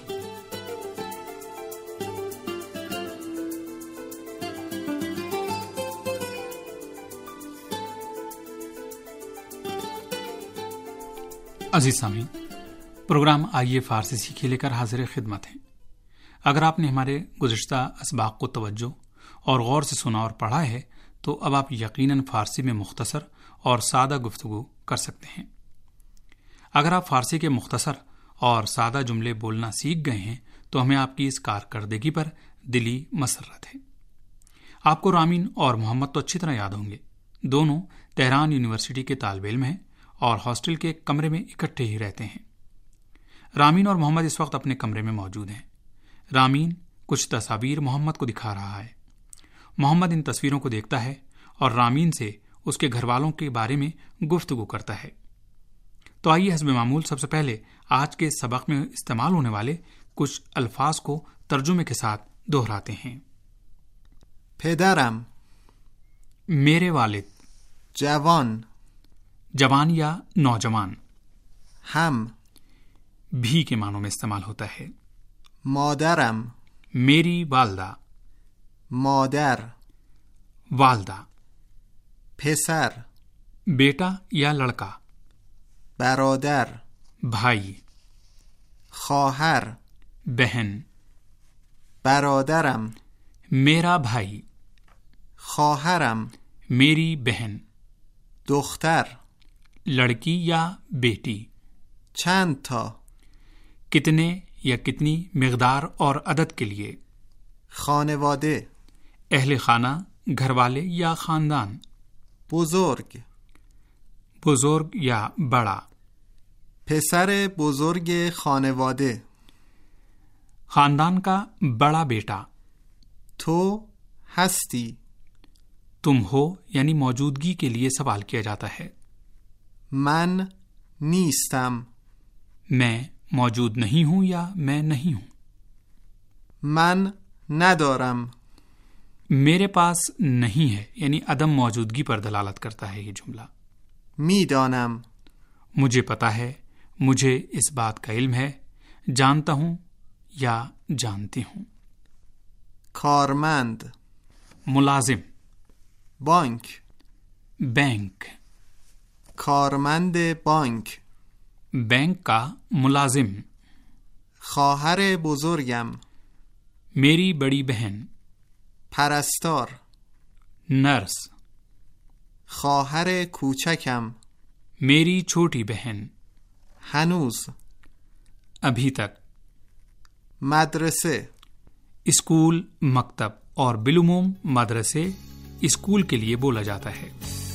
عزیز سامعین، پروگرام آئیے فارسی سیکھیے لے کر حاضر خدمت ہیں. اگر آپ نے ہمارے گزشتہ اسباق کو توجہ اور غور سے سنا اور پڑھا ہے تو اب آپ یقیناً فارسی میں مختصر اور سادہ گفتگو کر سکتے ہیں. اگر آپ فارسی کے مختصر اور سادہ جملے بولنا سیکھ گئے ہیں تو ہمیں آپ کی اس کارکردگی پر دلی مسرت ہے. آپ کو رامین اور محمد تو اچھی طرح یاد ہوں گے. دونوں تہران یونیورسٹی کے طالب علم ہیں اور ہاسٹل کے کمرے میں اکٹھے ہی رہتے ہیں. رامین اور محمد اس وقت اپنے کمرے میں موجود ہیں. رامین کچھ تصاویر محمد کو دکھا رہا ہے. محمد ان تصویروں کو دیکھتا ہے اور رامین سے اس کے گھر والوں کے بارے میں گفتگو کرتا ہے. تو آئیے حسب معمول سب سے پہلے آج کے سبق میں استعمال ہونے والے کچھ الفاظ کو ترجمے کے ساتھ دہراتے ہیں. پدرم، میرے والد. جوان، جوان یا نوجوان. ہم، بھی کے معنوں میں استعمال ہوتا ہے. مادرم، میری والدہ. مادر، والدہ. پسر، بیٹا یا لڑکا. برادر، بھائی. خواہر، بہن. برادرم، میرا بھائی. خواهرم، میری بہن. دختر، لڑکی یا بیٹی. چند تا، کتنے یا کتنی مقدار اور عدد کے لیے. خانواده، اہل خانہ، گھر والے یا خاندان. بزرگ، بزرگ یا بڑا. پسر بزرگ خانواده، خاندان کا بڑا بیٹا. تو ہستی، تم ہو یعنی موجودگی کے لیے سوال کیا جاتا ہے. من نیستم، میں موجود نہیں ہوں یا میں نہیں ہوں. من ندارم، میرے پاس نہیں ہے یعنی عدم موجودگی پر دلالت کرتا ہے یہ جملہ. میدانم، مجھے پتا ہے، مجھے اس بات کا علم ہے، جانتا ہوں یا جانتی ہوں. کارمند، ملازم. بانک، بینک. کارمند بانک، بینک کا ملازم. خواهر بزرگم، میری بڑی بہن. پرستار، نرس. خواهر کوچکم، میری چھوٹی بہن. هنوز، ابھی تک. مدرسه، اسکول، مکتب اور بالعموم مدرسے اسکول کے لیے بولا جاتا ہے.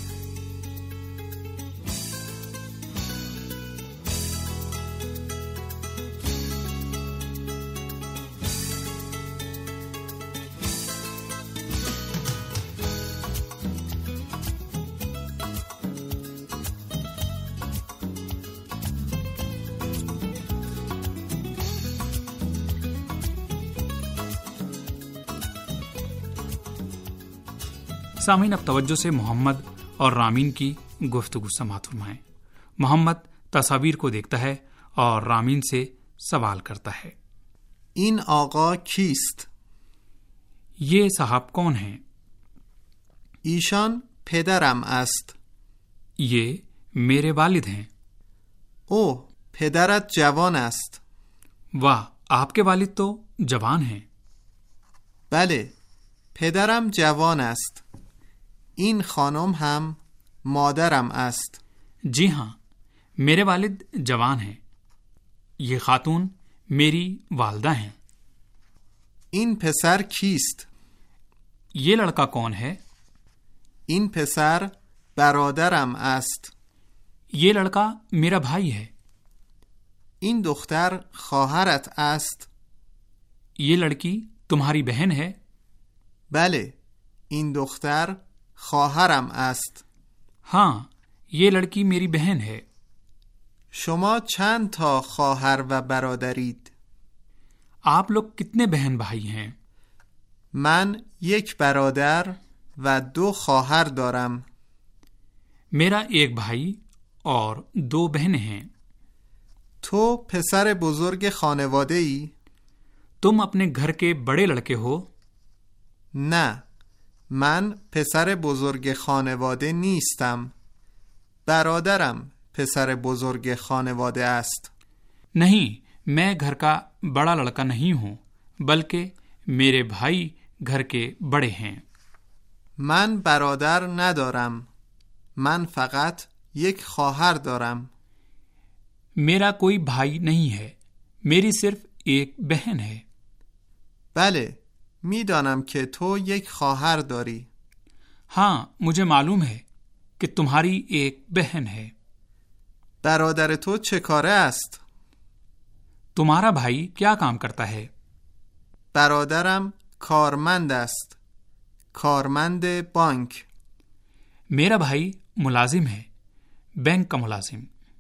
سامعین، اب توجہ سے محمد اور رامین کی گفتگو سماعت فرمائیں. محمد تصاویر کو دیکھتا ہے اور رامین سے سوال کرتا ہے. این آقا کیست؟ یہ صاحب کون ہیں؟ ایشان پدرم است. یہ میرے والد ہیں. او پدرت جوان است. واہ، آپ کے والد تو جوان ہیں. بله، پدرم جوان است. این خانم هم مادرم است. جی ہاں، میرے والد جوان ہیں. یہ خاتون میری والدہ ہیں. این پسر کیست؟ یہ لڑکا کون ہے؟ این پسر برادرم است. یہ لڑکا میرا بھائی ہے. این دختر خواهرت است. یہ لڑکی تمہاری بہن ہے. بله، این دختر خواهرم است. ہاں، یہ لڑکی میری بہن ہے. شما چند تا خواهر و برادرید؟ آپ لوگ کتنے بہن بھائی ہیں؟ من یک برادر و دو خواهر دارم. میرا ایک بھائی اور دو بہنیں ہیں. تو پسر بزرگ خانواده ای؟ تم اپنے گھر کے بڑے لڑکے ہو؟ نه، من پسر بزرگ خانواده نیستم. برادرم پسر بزرگ خانواده است. نہیں، میں گھر کا بڑا لڑکا نہیں ہوں، بلکہ میرے بھائی گھر کے بڑے ہیں۔ من برادر ندارم. من فقط یک خواهر دارم. میرا کوئی بھائی نہیں ہے، میری صرف ایک بہن ہے۔ بله، میدانم که تو یک خواهر داری. ہاں، مجھے معلوم ہے کہ تمہاری ایک بہن ہے۔ برادر تو چه کاره است؟ تمہارا بھائی کیا کام کرتا ہے؟ برادرم کارمند است. کارمند بانک. میرا بھائی ملازم ہے، بینک کا ملازم۔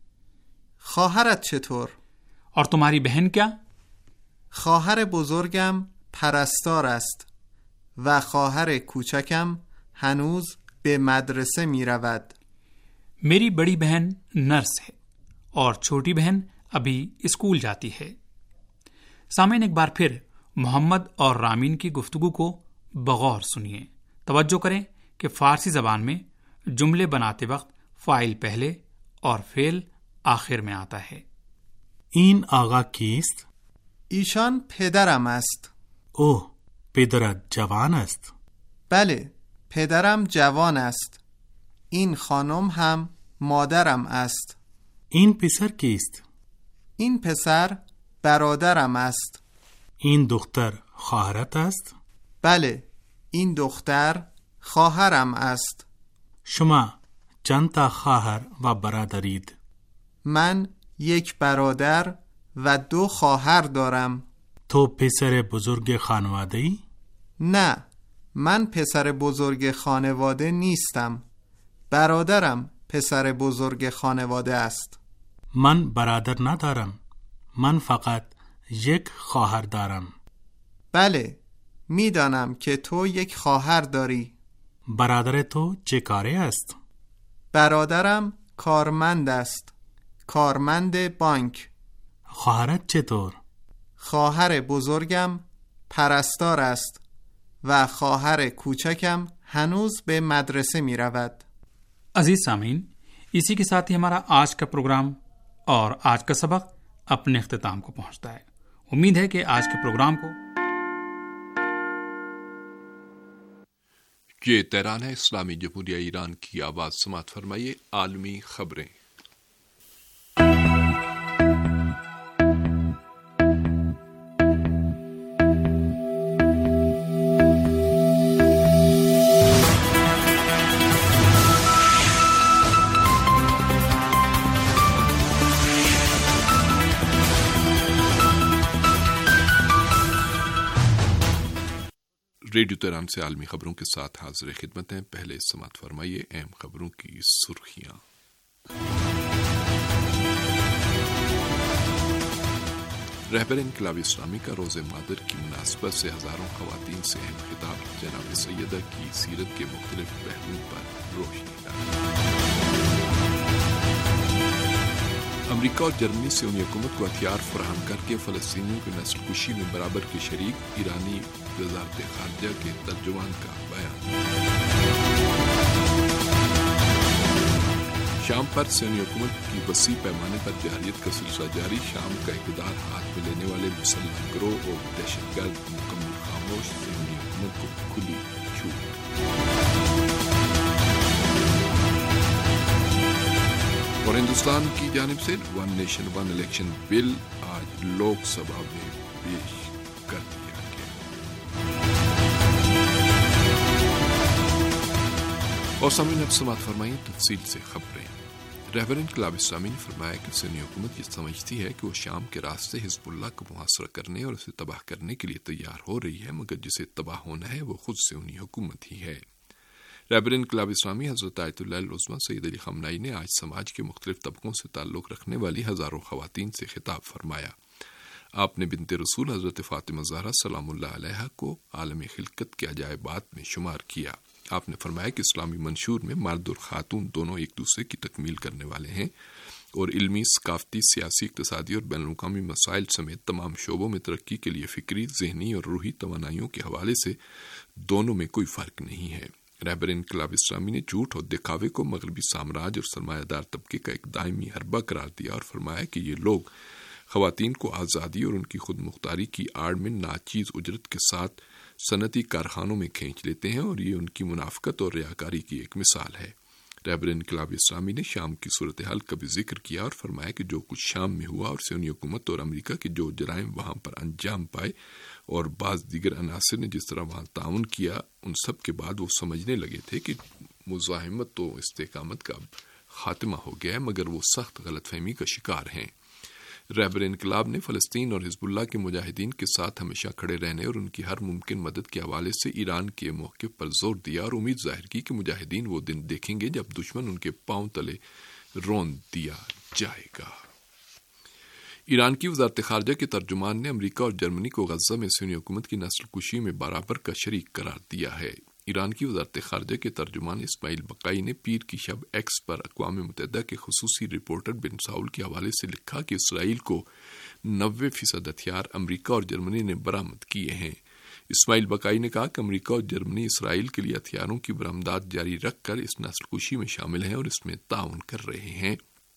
خواهرت چطور؟ اور تمہاری بہن کیا؟ خواهر بزرگم پرستار است و خواهر کوچکم هنوز به مدرسه می رود. میری بڑی بہن نرس ہے اور چھوٹی بہن ابھی اسکول جاتی ہے۔ سامعین، ایک بار پھر محمد اور رامین کی گفتگو کو بغور سنیے۔ توجہ کریں کہ فارسی زبان میں جملے بناتے وقت فاعل پہلے اور فعل آخر میں آتا ہے۔ این آقا کیست؟ ایشان پدرم است. اوه، پدرت جوان است. بله، پدرم جوان است. این خانم هم مادرم است. این پسر کیست؟ این پسر برادرم است. این دختر خواهرت است؟ بله، این دختر خواهرم است. شما چند تا خواهر و برادرید؟ من یک برادر و دو خواهر دارم. تو پسر بزرگ خانواده ای؟ نه، من پسر بزرگ خانواده نیستم. برادرم پسر بزرگ خانواده است. من برادر ندارم. من فقط یک خواهر دارم. بله، میدانم که تو یک خواهر داری. برادر تو چه کاره است؟ برادرم کارمند است. کارمند بانک. خواهرت چطور؟ خواهر بزرگم پرستار است و خواهر کوچکم هنوز به مدرسه می رود. عزیز سامعین، اسی کے ساتھ ہی ہمارا آج کا پروگرام اور آج کا سبق اپنے اختتام کو پہنچتا ہے۔ امید ہے کہ آج کے پروگرام کو یہ تہران ہے اسلامی جمہوریہ ایران کی آواز سماعت فرمائیے۔ عالمی خبریں۔ ریڈیو تہران سے عالمی خبروں کے ساتھ حاضر خدمت ہیں۔ پہلے سماعت فرمائیے اہم خبروں کی سرخیاں۔ رہبر انقلاب اسلامی کا روز مادر کی مناسبت سے ہزاروں خواتین سے اہم خطاب۔ جناب سیدہ کی سیرت کے مختلف پہلوؤں پر روشنی ڈالی۔ امریکہ اور جرمنی سے انہی حکومت کو ہتھیار فراہم کر کے فلسطینیوں کی نسل کشی میں برابر کے شریک۔ ایرانی وزارت خارجہ کے ترجمان کا بیان۔ شام پر سینی حکومت کی وسیع پیمانے پر جارحیت کا سلسلہ جاری۔ شام کا اقتدار ہاتھ میں لینے والے مسلح گروہ اور دہشت گرد مکمل خاموش۔ سینی حکومت کو کھلی چھوٹ۔ اور ہندوستان کی جانب سے one nation one election bill آج لوک سبھا میں پیش کر دیا گیا۔ اور سامعین، اب سماعت فرمائیں تفصیل سے خبریں۔ رہبر انقلاب اسلامی نے فرمایا کہ سنی حکومت یہ سمجھتی ہے کہ وہ شام کے راستے حزب اللہ کو محاصرہ کرنے اور اسے تباہ کرنے کے لیے تیار ہو رہی ہے، مگر جسے تباہ ہونا ہے وہ خود سنی حکومت ہی ہے۔ رہبر انقلاب اسلامی حضرت آیت اللہ العظمیٰ سید علی خامنہئی نے آج سماج کے مختلف طبقوں سے تعلق رکھنے والی ہزاروں خواتین سے خطاب فرمایا۔ آپ نے بنت رسول حضرت فاطمہ زہرا سلام اللہ علیہا کو عالم خلقت کے عجائبات میں شمار کیا۔ آپ نے فرمایا کہ اسلامی منشور میں مرد اور خاتون دونوں ایک دوسرے کی تکمیل کرنے والے ہیں اور علمی، ثقافتی، سیاسی، اقتصادی اور بین الاقوامی مسائل سمیت تمام شعبوں میں ترقی کے لیے فکری، ذہنی اور روحی توانائیوں کے حوالے سے دونوں میں کوئی فرق نہیں ہے۔ رہبر انقلاب اسلامی نے جھوٹ اور دکھاوے کو مغربی سامراج اور سرمایہ دار طبقے کا ایک دائمی حربہ قرار دیا اور فرمایا کہ یہ لوگ خواتین کو آزادی اور ان کی خود مختاری کی آڑ میں ناچیز اجرت کے ساتھ صنعتی کارخانوں میں کھینچ لیتے ہیں اور یہ ان کی منافقت اور ریاکاری کی ایک مثال ہے۔ رہبر انقلاب اسلامی نے شام کی صورتحال کا بھی ذکر کیا اور فرمایا کہ جو کچھ شام میں ہوا اور سونی حکومت اور امریکہ کے جو جرائم وہاں پر انجام پائے اور بعض دیگر عناصر نے جس طرح وہاں تعاون کیا، ان سب کے بعد وہ سمجھنے لگے تھے کہ مزاحمت تو استحکامت کا خاتمہ ہو گیا ہے، مگر وہ سخت غلط فہمی کا شکار ہیں۔ رہبر انقلاب نے فلسطین اور حزب اللہ کے مجاہدین کے ساتھ ہمیشہ کھڑے رہنے اور ان کی ہر ممکن مدد کے حوالے سے ایران کے موقف پر زور دیا اور امید ظاہر کی کہ مجاہدین وہ دن دیکھیں گے جب دشمن ان کے پاؤں تلے رون دیا جائے گا۔ ایران کی وزارت خارجہ کے ترجمان نے امریکہ اور جرمنی کو غزہ میں سونی حکومت کی نسل کشی میں برابر کا شریک قرار دیا ہے۔ ایران کی وزارت خارجہ کے ترجمان اسماعیل بقائی نے پیر کی شب ایکس پر اقوام متحدہ کے خصوصی رپورٹر بن ساؤل کے حوالے سے لکھا کہ اسرائیل کو نوے فیصد ہتھیار امریکہ اور جرمنی نے برآمد کیے ہیں۔ اسماعیل بقائی نے کہا کہ امریکہ اور جرمنی اسرائیل کے لیے ہتھیاروں کی برآمدات جاری رکھ کر اس نسل کشی میں شامل ہیں اور اس میں تعاون کر رہے ہیں،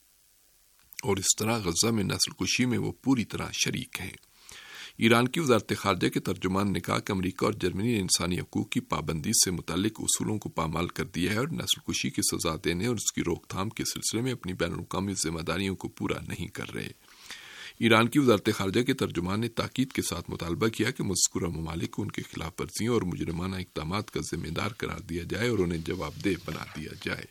اور اس طرح غزہ میں نسل کشی میں وہ پوری طرح شریک ہیں۔ ایران کی وزارت خارجہ کے ترجمان نے کہا کہ امریکہ اور جرمنی نے انسانی حقوق کی پابندی سے متعلق اصولوں کو پامال کر دیا ہے اور نسل کشی کی سزا دینے اور اس کی روک تھام کے سلسلے میں اپنی بین الاقوامی ذمہ داریوں کو پورا نہیں کر رہے۔ ایران کی وزارت خارجہ کے ترجمان نے تاکید کے ساتھ مطالبہ کیا کہ مذکورہ ممالک کو ان کے خلاف ورزیوں اور مجرمانہ اقدامات کا ذمہ دار قرار دیا جائے اور انہیں جواب دہ بنا دیا جائے۔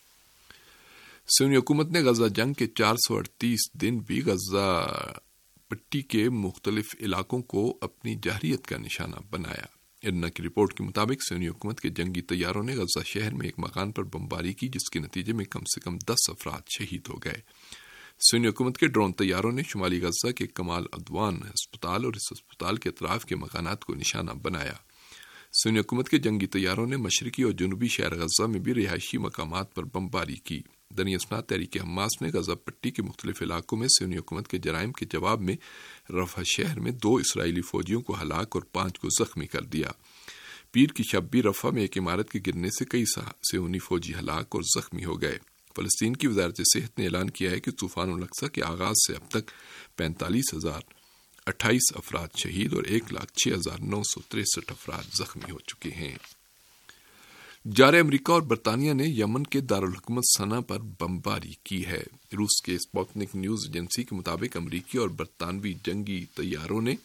سونی حکومت نے غزہ جنگ کے چار سو اڑتیس دن بھی غزہ پٹی کے مختلف علاقوں کو اپنی جارحیت کا نشانہ بنایا۔ ارنا کی رپورٹ کے مطابق سونی حکومت کے جنگی طیاروں نے غزہ شہر میں ایک مکان پر بمباری کی جس کے نتیجے میں کم سے کم دس افراد شہید ہو گئے۔ سونی حکومت کے ڈرون طیاروں نے شمالی غزہ کے کمال عدوان ہسپتال اور اس ہسپتال کے اطراف کے مکانات کو نشانہ بنایا۔ سونی حکومت کے جنگی طیاروں نے مشرقی اور جنوبی شہر غزہ میں بھی رہائشی مقامات پر بمباری کی۔ دنیا اسنا تحریک حماس نے غزہ پٹی کے مختلف علاقوں میں سونی حکومت کے جرائم کے جواب میں رفح شہر میں دو اسرائیلی فوجیوں کو ہلاک اور پانچ کو زخمی کر دیا۔ پیر کی شب بھی رفح میں ایک عمارت کے گرنے سے کئی سونی فوجی ہلاک اور زخمی ہو گئے۔ فلسطین کی وزارت صحت نے اعلان کیا ہے کہ طوفان الاقصی کے آغاز سے اب تک پینتالیس ہزار اٹھائیس افراد شہید اور ایک لاکھ چھ ہزار نو سو تریسٹھ افراد زخمی ہو چکے ہیں۔ جار امریکہ اور برطانیہ نے یمن کے دارالحکومت صنعا پر بمباری کی ہے۔ روس کے اسپوتنک نیوز ایجنسی کے مطابق امریکی اور برطانوی جنگی طیاروں نے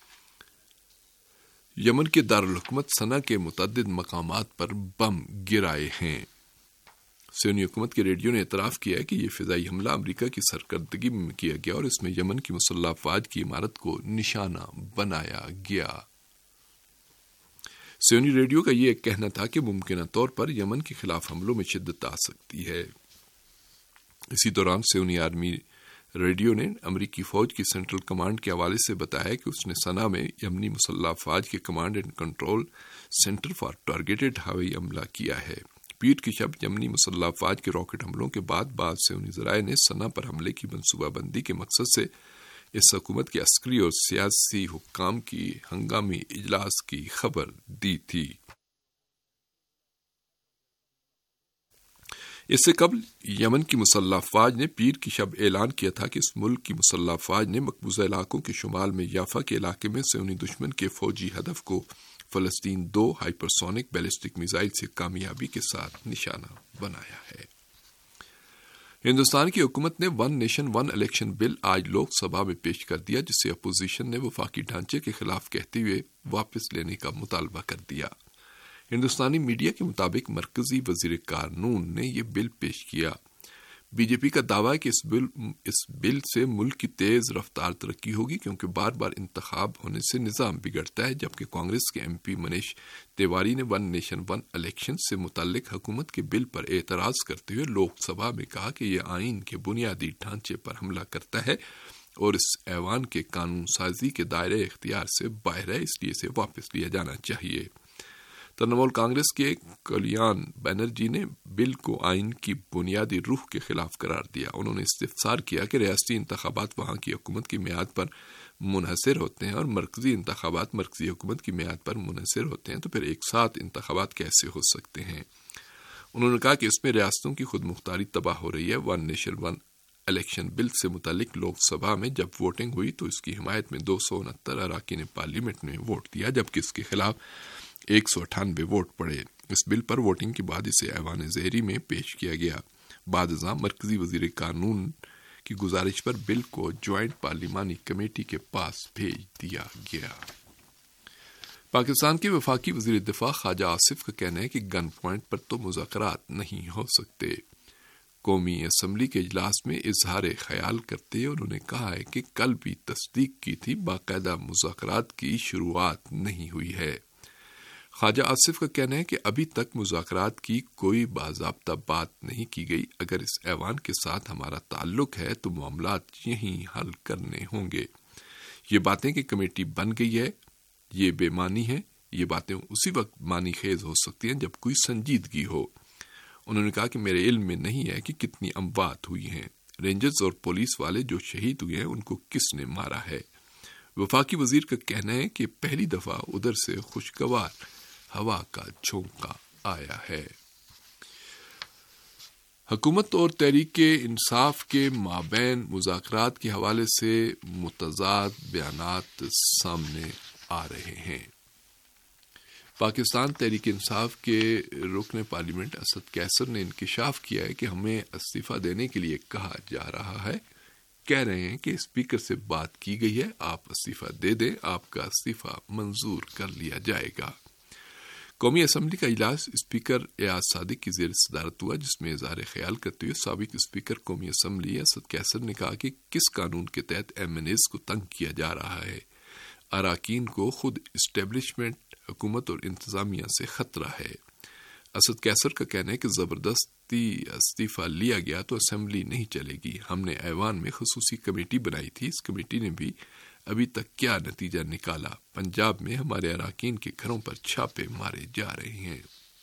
یمن کے دارالحکومت صنعا کے متعدد مقامات پر بم گرائے ہیں۔ سونی حکومت کے ریڈیو نے اعتراف کیا ہے کہ یہ فضائی حملہ امریکہ کی سرکردگی میں کیا گیا اور اس میں یمن کی مسلح افواج کی عمارت کو نشانہ بنایا گیا۔ سونی ریڈیو کا یہ ایک کہنا تھا کہ ممکنہ طور پر یمن کے خلاف حملوں میں شدت آ سکتی ہے۔ اسی دوران سونی آرمی ریڈیو نے امریکی فوج کی سینٹرل کمانڈ کے حوالے سے بتایا کہ اس نے صنعا میں یمنی مسلح افواج کے command and control centre for targeted ہوائی حملہ کیا ہے۔ پیر کی شب یمنی مسلح افواج کے راکٹ حملوں کے بعد بعض سونی ذرائع نے صنعا پر حملے کی منصوبہ بندی کے مقصد سے اس حکومت کے عسکری اور سیاسی حکام کی ہنگامی اجلاس کی خبر دی تھی۔ اس سے قبل یمن کی مسلح افواج نے پیر کی شب اعلان کیا تھا کہ اس ملک کی مسلح افواج نے مقبوضہ علاقوں کے شمال میں یافا کے علاقے میں سونی دشمن کے فوجی ہدف کو فلسطین دو ہائپرسونک بیلسٹک میزائل سے کامیابی کے ساتھ نشانہ بنایا ہے۔ ہندوستان کی حکومت نے one nation one election bill آج لوک سبھا میں پیش کر دیا، جسے اپوزیشن نے وفاقی ڈھانچے کے خلاف کہتے ہوئے واپس لینے کا مطالبہ کر دیا۔ ہندوستانی میڈیا کے مطابق مرکزی وزیر قانون نے یہ بل پیش کیا۔ بی جے پی کا دعویٰ ہے کہ اس بل اس بل سے ملک کی تیز رفتار ترقی ہوگی، کیونکہ بار بار انتخاب ہونے سے نظام بگڑتا ہے، جبکہ کانگریس کے ایم پی منیش تیواری نے ون نیشن ون الیکشن سے متعلق حکومت کے بل پر اعتراض کرتے ہوئے لوک سبھا میں کہا کہ یہ آئین کے بنیادی ڈھانچے پر حملہ کرتا ہے اور اس ایوان کے قانون سازی کے دائرے اختیار سے باہر ہے، اس لیے اسے واپس لیا جانا چاہیے۔ ترنمول کانگریس کے کلیان بینرجی نے بل کو آئین کی بنیادی روح کے خلاف قرار دیا. انہوں نے استفسار کیا کہ ریاستی انتخابات وہاں کی حکومت کی میعاد پر منحصر ہوتے ہیں اور مرکزی انتخابات مرکزی حکومت کی میعاد پر منحصر ہوتے ہیں، تو پھر ایک ساتھ انتخابات کیسے ہو سکتے ہیں؟ انہوں نے کہا کہ اس میں ریاستوں کی خود مختاری تباہ ہو رہی ہے. One nation one election bill سے متعلق لوک سبھا میں جب ووٹنگ ہوئی تو اس کی حمایت میں دو سو انہتر اراکین پارلیمنٹ نے ووٹ دیا، جبکہ اس کے خلاف ایک سو اٹھانوے ووٹ پڑے. اس بل پر ووٹنگ کے بعد اسے ایوان زہری میں پیش کیا گیا. بعد ازاں مرکزی وزیر قانون کی گزارش پر بل کو جوائنٹ پارلیمانی کمیٹی کے پاس بھیج دیا گیا. پاکستان کے وفاقی وزیر دفاع خواجہ آصف کا کہنا ہے کہ گن پوائنٹ پر تو مذاکرات نہیں ہو سکتے. قومی اسمبلی کے اجلاس میں اظہار خیال کرتے انہوں نے کہا ہے کہ کل بھی تصدیق کی تھی، باقاعدہ مذاکرات کی شروعات نہیں ہوئی ہے. خواجہ آصف کا کہنا ہے کہ ابھی تک مذاکرات کی کوئی باضابطہ بات نہیں کی گئی. اگر اس ایوان کے ساتھ ہمارا تعلق ہے تو معاملات یہیں حل کرنے ہوں گے. یہ باتیں کہ کمیٹی بن گئی ہے یہ بے معنی ہے. یہ باتیں اسی وقت معنی خیز ہو سکتی ہیں جب کوئی سنجیدگی ہو. انہوں نے کہا کہ میرے علم میں نہیں ہے کہ کتنی اموات ہوئی ہیں. رینجرز اور پولیس والے جو شہید ہوئے ہیں ان کو کس نے مارا ہے. وفاقی وزیر کا کہنا ہے کہ پہلی دفعہ ادھر سے خوشگوار ہوا کا جھونکا آیا ہے. حکومت اور تحریک انصاف کے مابین مذاکرات کے حوالے سے متضاد بیانات سامنے آ رہے ہیں. پاکستان تحریک انصاف کے رکن پارلیمنٹ اسد کیسر نے انکشاف کیا ہے کہ ہمیں استعفی دینے کے لیے کہا جا رہا ہے. کہہ رہے ہیں کہ اسپیکر سے بات کی گئی ہے، آپ استعفی دے دیں، آپ کا استعفی منظور کر لیا جائے گا. قومی اسمبلی کا اجلاس اسپیکر ایاز صادق کی زیر صدارت ہوا، جس میں اظہار خیال کرتے ہوئے سابق اسپیکر قومی اسمبلی اسد کیسر نے کہا کہ کس قانون کے تحت ایم این ایز کو تنگ کیا جا رہا ہے. اراکین کو خود اسٹیبلشمنٹ، حکومت اور انتظامیہ سے خطرہ ہے. اسد کیسر کا کہنا ہے کہ زبردستی استعفی لیا گیا تو اسمبلی نہیں چلے گی. ہم نے ایوان میں خصوصی کمیٹی بنائی تھی، اس کمیٹی نے بھی ابھی تک کیا نتیجہ نکالا. پنجاب میں ہمارے اراکین کے گھروں پر چھاپے مارے جا رہے ہیں.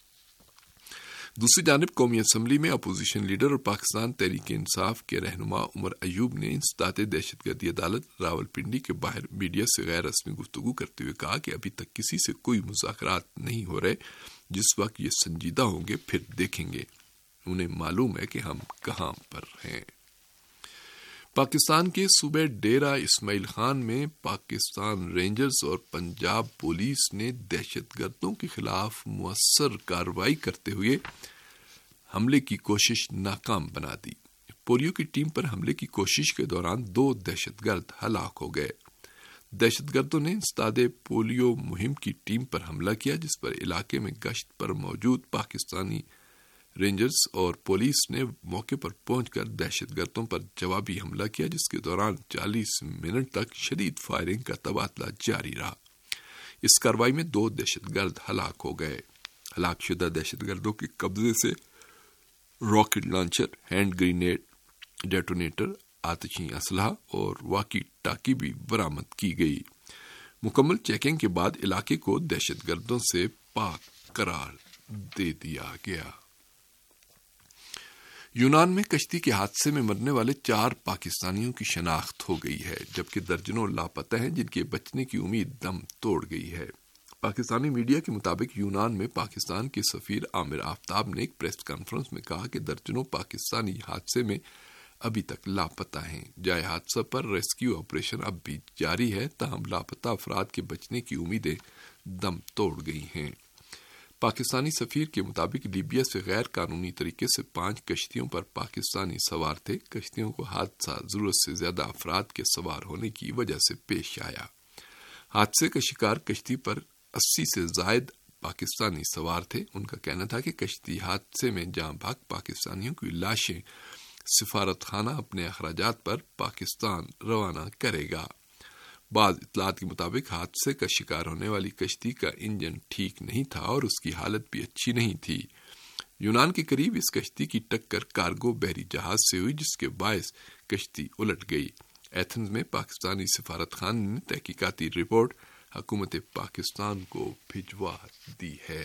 دوسری جانب قومی اسمبلی میں اپوزیشن لیڈر اور پاکستان تحریک انصاف کے رہنما عمر ایوب نے انسداد دہشت گردی عدالت راول پنڈی کے باہر میڈیا سے غیر رسمی گفتگو کرتے ہوئے کہا کہ ابھی تک کسی سے کوئی مذاکرات نہیں ہو رہے. جس وقت یہ سنجیدہ ہوں گے پھر دیکھیں گے. انہیں معلوم ہے کہ ہم کہاں پر ہیں. پاکستان کے صوبے ڈیرہ اسماعیل خان میں پاکستان رینجرز اور پنجاب پولیس نے دہشت گردوں کے خلاف مؤثر کارروائی کرتے ہوئے حملے کی کوشش ناکام بنا دی. پولیو کی ٹیم پر حملے کی کوشش کے دوران دو دہشت گرد ہلاک ہو گئے. دہشت گردوں نے انسداد پولیو مہم کی ٹیم پر حملہ کیا، جس پر علاقے میں گشت پر موجود پاکستانی رینجرز اور پولیس نے موقع پر پہنچ کر دہشت گردوں پر جوابی حملہ کیا، جس کے دوران چالیس منٹ تک شدید فائرنگ کا تبادلہ جاری رہا. اس کارروائی میں دو دہشت گرد ہلاک ہو گئے. ہلاک شدہ دہشت گردوں کے قبضے سے rocket launcher, hand grenade, detonator, آتشی اسلحہ اور واکی ٹاکی بھی برآمد کی گئی. مکمل چیکنگ کے بعد علاقے کو دہشت گردوں سے پاک قرار دے دیا گیا. یونان میں کشتی کے حادثے میں مرنے والے چار پاکستانیوں کی شناخت ہو گئی ہے، جبکہ درجنوں لاپتہ ہیں جن کے بچنے کی امید دم توڑ گئی ہے. پاکستانی میڈیا کے مطابق یونان میں پاکستان کے سفیر عامر آفتاب نے ایک پریس کانفرنس میں کہا کہ درجنوں پاکستانی حادثے میں ابھی تک لاپتہ ہیں. جائے حادثہ پر ریسکیو آپریشن اب بھی جاری ہے، تاہم لاپتہ افراد کے بچنے کی امیدیں دم توڑ گئی ہیں. پاکستانی سفیر کے مطابق لیبیا سے غیر قانونی طریقے سے پانچ کشتیوں پر پاکستانی سوار تھے. کشتیوں کو حادثہ ضرورت سے زیادہ افراد کے سوار ہونے کی وجہ سے پیش آیا. حادثے کا شکار کشتی پر اسی سے زائد پاکستانی سوار تھے. ان کا کہنا تھا کہ کشتی حادثے میں جاں بحق پاکستانیوں کی لاشیں سفارت خانہ اپنے اخراجات پر پاکستان روانہ کرے گا. بعض اطلاعات کے مطابق حادثے کا شکار ہونے والی کشتی کا انجن ٹھیک نہیں تھا اور اس کی حالت بھی اچھی نہیں تھی. یونان کے قریب اس کشتی کی ٹکر کارگو بحری جہاز سے ہوئی، جس کے باعث کشتی الٹ گئی. ایتھنز میں پاکستانی سفارت خانے نے تحقیقاتی رپورٹ حکومت پاکستان کو بھجوا دی ہے۔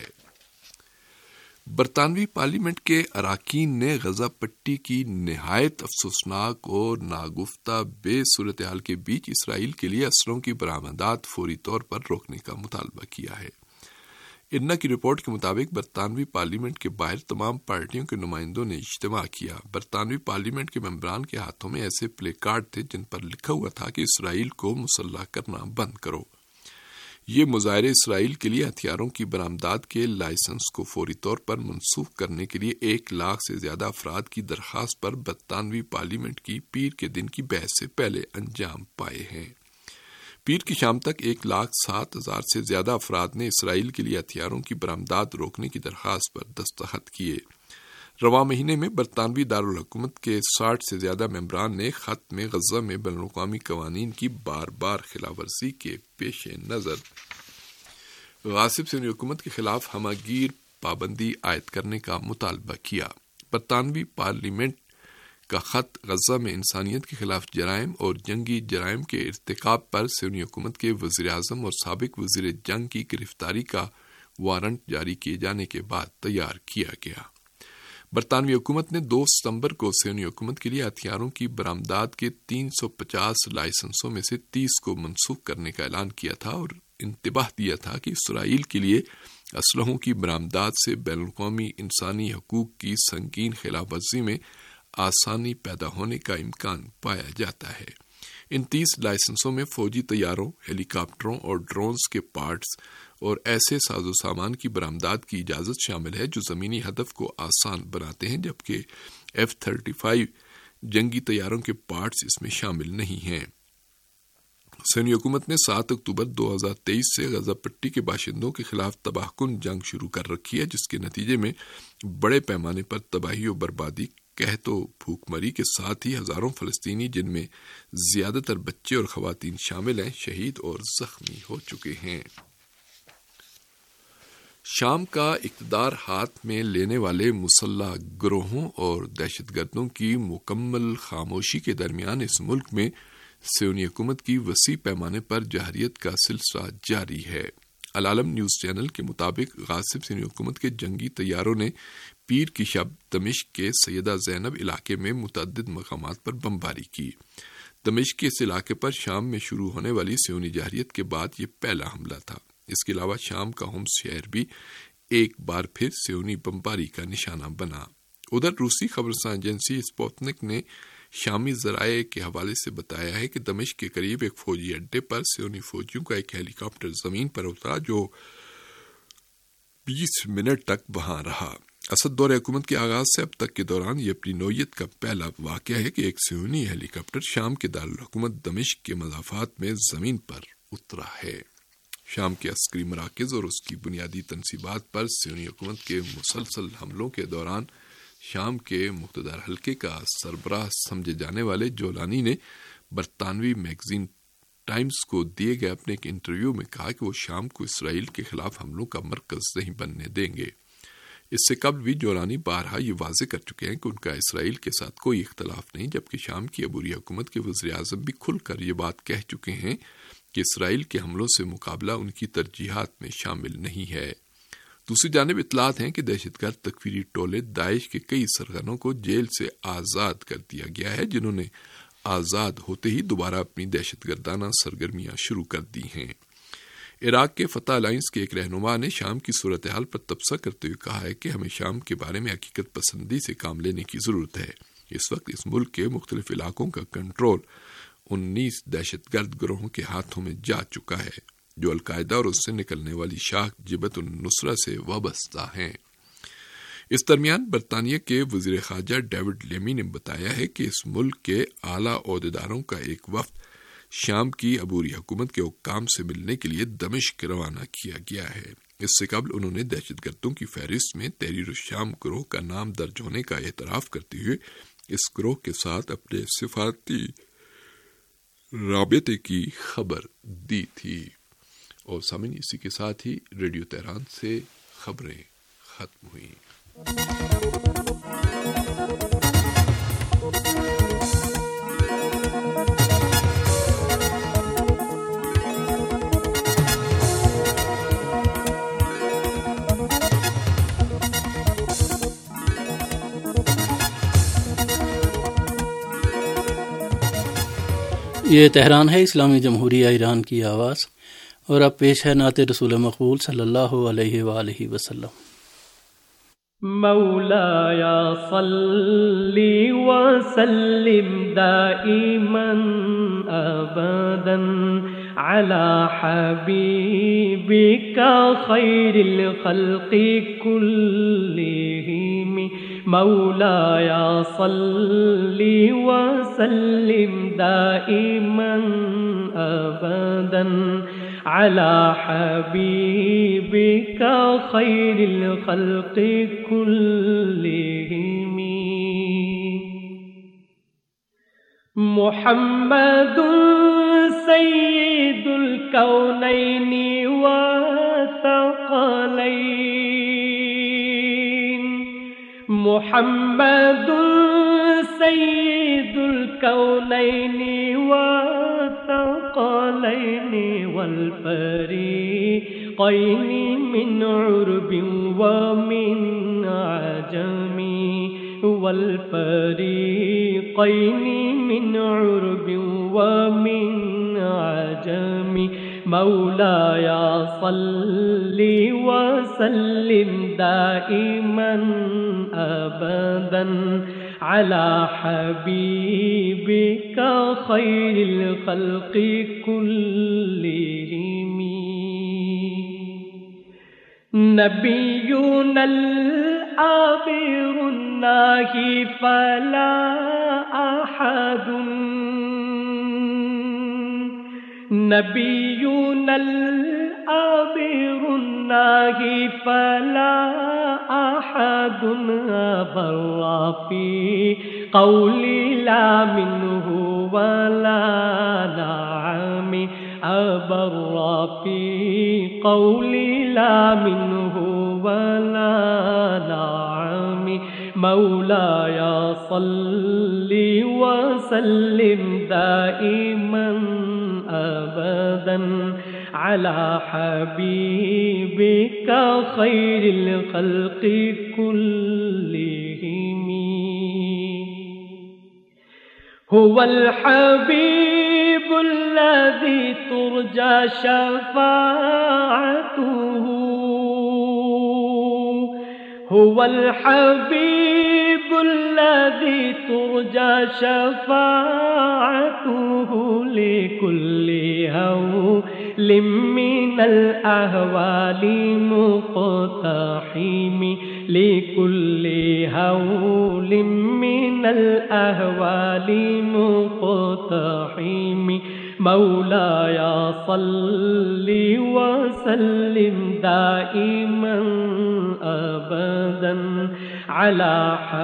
برطانوی پارلیمنٹ کے اراکین نے غزہ پٹی کی نہایت افسوسناک اور ناگفتہ بے صورتحال کے بیچ اسرائیل کے لیے اسلحوں کی برآمدات فوری طور پر روکنے کا مطالبہ کیا ہے۔ ارنا کی رپورٹ کے مطابق برطانوی پارلیمنٹ کے باہر تمام پارٹیوں کے نمائندوں نے اجتماع کیا۔ برطانوی پارلیمنٹ کے ممبران کے ہاتھوں میں ایسے پلے کارڈ تھے جن پر لکھا ہوا تھا کہ اسرائیل کو مسلح کرنا بند کرو۔ یہ مظاہرے اسرائیل کے لیے ہتھیاروں کی برآمدات کے لائسنس کو فوری طور پر منسوخ کرنے کے لیے ایک لاکھ سے زیادہ افراد کی درخواست پر برطانوی پارلیمنٹ کی پیر کے دن کی بحث سے پہلے انجام پائے ہیں۔ پیر کی شام تک ایک لاکھ سات ہزار سے زیادہ افراد نے اسرائیل کے لیے ہتھیاروں کی برآمدات روکنے کی درخواست پر دستخط کیے۔ رواں مہینے میں برطانوی دارالحکومت کے ساٹھ سے زیادہ ممبران نے خط میں غزہ میں بین الاقوامی قوانین کی بار بار خلاف ورزی کے پیش نظر غاصب صہیونی حکومت کے خلاف ہمہ گیر پابندی عائد کرنے کا مطالبہ کیا۔ برطانوی پارلیمنٹ کا خط غزہ میں انسانیت کے خلاف جرائم اور جنگی جرائم کے ارتکاب پر صہیونی حکومت کے وزیر اعظم اور سابق وزیر جنگ کی گرفتاری کا وارنٹ جاری کیے جانے کے بعد تیار کیا گیا۔ برطانوی حکومت نے دو ستمبر کو صہیونی حکومت کے لیے ہتھیاروں کی برآمدات کے تین سو پچاس لائسنسوں میں سے تیس کو منسوخ کرنے کا اعلان کیا تھا اور انتباہ دیا تھا کہ اسرائیل کے لیے اسلحوں کی برآمدات سے بین الاقوامی انسانی حقوق کی سنگین خلاف ورزی میں آسانی پیدا ہونے کا امکان پایا جاتا ہے۔ ان تیس لائسنسوں میں فوجی طیاروں، ہیلی کاپٹروں اور ڈرونز کے پارٹس اور ایسے ساز و سامان کی برآمدات کی اجازت شامل ہے جو زمینی ہدف کو آسان بناتے ہیں، جبکہ ایف تھرٹی فائیو جنگی طیاروں کے پارٹس اس میں شامل نہیں ہیں۔ صہیونی حکومت نے سات اکتوبر دو ہزار تیئیس سے غزہ پٹی کے باشندوں کے خلاف تباہ کن جنگ شروع کر رکھی ہے، جس کے نتیجے میں بڑے پیمانے پر تباہی و بربادی، قحط و بھوک مری کے ساتھ ہی ہزاروں فلسطینی، جن میں زیادہ تر بچے اور خواتین شامل ہیں، شہید اور زخمی ہو چکے ہیں۔ شام کا اقتدار ہاتھ میں لینے والے مسلح گروہوں اور دہشت گردوں کی مکمل خاموشی کے درمیان اس ملک میں صہیونی حکومت کی وسیع پیمانے پر جارحیت کا سلسلہ جاری ہے۔ العالم نیوز چینل کے مطابق غاصب صہیونی حکومت کے جنگی طیاروں نے پیر کی شب دمشق کے سیدہ زینب علاقے میں متعدد مقامات پر بمباری کی۔ دمشق کے اس علاقے پر شام میں شروع ہونے والی صہیونی جارحیت کے بعد یہ پہلا حملہ تھا۔ اس کے علاوہ شام کا ہومس شہر بھی ایک بار پھر صہیونی بمباری کا نشانہ بنا۔ ادھر روسی خبررساں ایجنسی سپوتنک نے شامی ذرائع کے حوالے سے بتایا ہے کہ دمشق کے قریب ایک فوجی اڈے پر صہیونی فوجیوں کا ایک ہیلی کاپٹر زمین پر اترا جو بیس منٹ تک وہاں رہا۔ اسد دور حکومت کے آغاز سے اب تک کے دوران یہ اپنی نوعیت کا پہلا واقعہ ہے کہ ایک صہیونی ہیلی کاپٹر شام کے دارالحکومت دمشق کے مضافات میں زمین پر اترا ہے۔ شام کے عسکری مراکز اور اس کی بنیادی تنصیبات پر صہیونی حکومت کے مسلسل حملوں کے دوران شام کے مقتدر حلقے کا سربراہ سمجھے جانے والے جولانی نے برطانوی میگزین ٹائمز کو دیے گئے اپنے ایک انٹرویو میں کہا کہ وہ شام کو اسرائیل کے خلاف حملوں کا مرکز نہیں بننے دیں گے۔ اس سے قبل بھی جولانی بارہا یہ واضح کر چکے ہیں کہ ان کا اسرائیل کے ساتھ کوئی اختلاف نہیں، جبکہ شام کی عبوری حکومت کے وزیر اعظم بھی کھل کر یہ بات کہہ چکے ہیں کہ اسرائیل کے حملوں سے مقابلہ ان کی ترجیحات میں شامل نہیں ہے۔ دوسری جانب اطلاعات ہیں کہ دہشت گرد تکفیری ٹولے داعش کے کئی سرگنوں کو جیل سے آزاد کر دیا گیا ہے، جنہوں نے آزاد ہوتے ہی دوبارہ اپنی دہشت گردانہ سرگرمیاں شروع کر دی ہیں۔ عراق کے فتح الائنس کے ایک رہنما نے شام کی صورتحال پر تبصرہ کرتے ہوئے کہا ہے کہ ہمیں شام کے بارے میں حقیقت پسندی سے کام لینے کی ضرورت ہے۔ اس وقت اس ملک کے مختلف علاقوں کا کنٹرول انیس دہشت گرد گروہوں کے ہاتھوں میں جا چکا ہے، جو القاعدہ اور اس سے نکلنے والی شاخ جبہت النصرہ سے وابستہ ہیں۔ اس درمیان برطانیہ کے وزیر خارجہ ڈیوڈ لیمی نے بتایا ہے کہ اس ملک کے اعلیٰ عہدیداروں کا ایک وفد شام کی عبوری حکومت کے حکام سے ملنے کے لیے دمشق روانہ کیا گیا ہے۔ اس سے قبل انہوں نے دہشت گردوں کی فہرست میں تحریر الشام گروہ کا نام درج ہونے کا اعتراف کرتے ہوئے اس گروہ کے ساتھ اپنے سفارتی رابطے کی خبر دی تھی۔ اور سامعین، اسی کے ساتھ ہی ریڈیو تہران سے خبریں ختم ہوئیں۔ یہ تہران ہے، اسلامی جمہوریہ ایران کی آواز، اور اب پیش ہے نعت رسول مقبول صلی اللہ علیہ وآلہ وسلم۔ مولایا صلی وسلم دائما ابدا على حبيبك خير الخلق كلهم مولایا صلی وسلم دائما ابدا على حبيبك خير الخلق كلهم محمد سيد الكونين والثقلين محمد سيد الكونين والثقلين والفريقين من عرب ومن عجم والفريقين من عرب ومن عجم مولایا صل وسلم دائما ابدا على حبيبك خير الخلق كلهم نبينا الآخر الناهي فلا أحد نبينا الآخر الناهي فلا أحد بر في قولي لا منه ولا نعم أبر في قولي لا منه ولا نعم مولایا صل وسلم دائما ابدا على حبيبك خير الخلق كلهم هو الحبيب الذي ترجى شفاعته هو الحبيب الذي ترجى شفاعته لكل هول من الأهوال مقتحم لكل هول من الأهوال مقتحم مولایا صل وسلم دائما ابدا على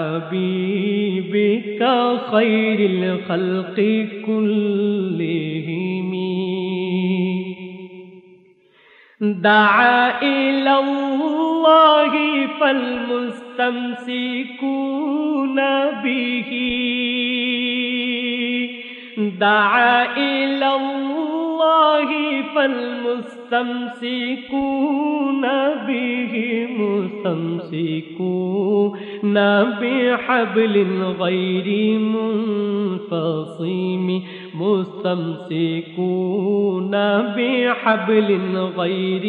حبيبك خير الخلق كلهم دعا إلى الله فالمستمسكون به دعا إلى الله فالمستمسكون به مستمسكون بحبل غير منفصم مستمسكون بحبل غير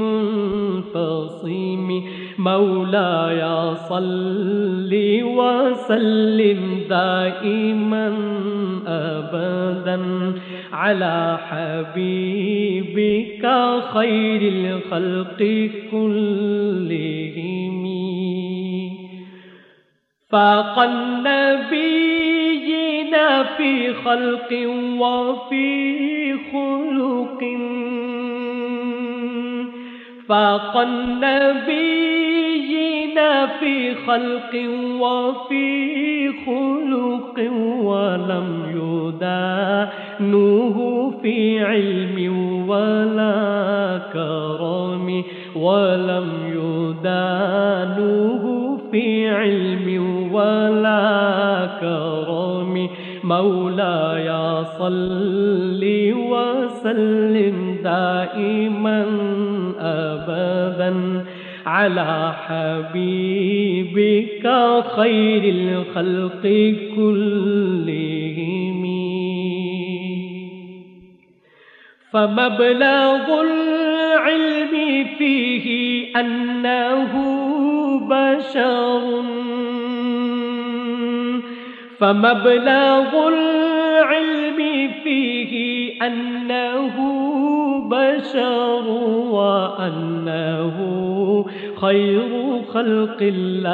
منفصم مولایا صل وسلم دائما ابدا على حبيبك خير الخلق كلهم فاق النبيين في خلق وفي خلق فاق النبيين في خلق وفي خلق ولم يدانوه في علم ولا كرم ولم يدانوه في علم ولا كرم مولایا صل وسلم دائما ابدا على حبيبك خير الخلق كلهم فمبلغ العلم فيه أنه بشر فمبلغ العلم فيه أنه بشر وأنه خير خلق الله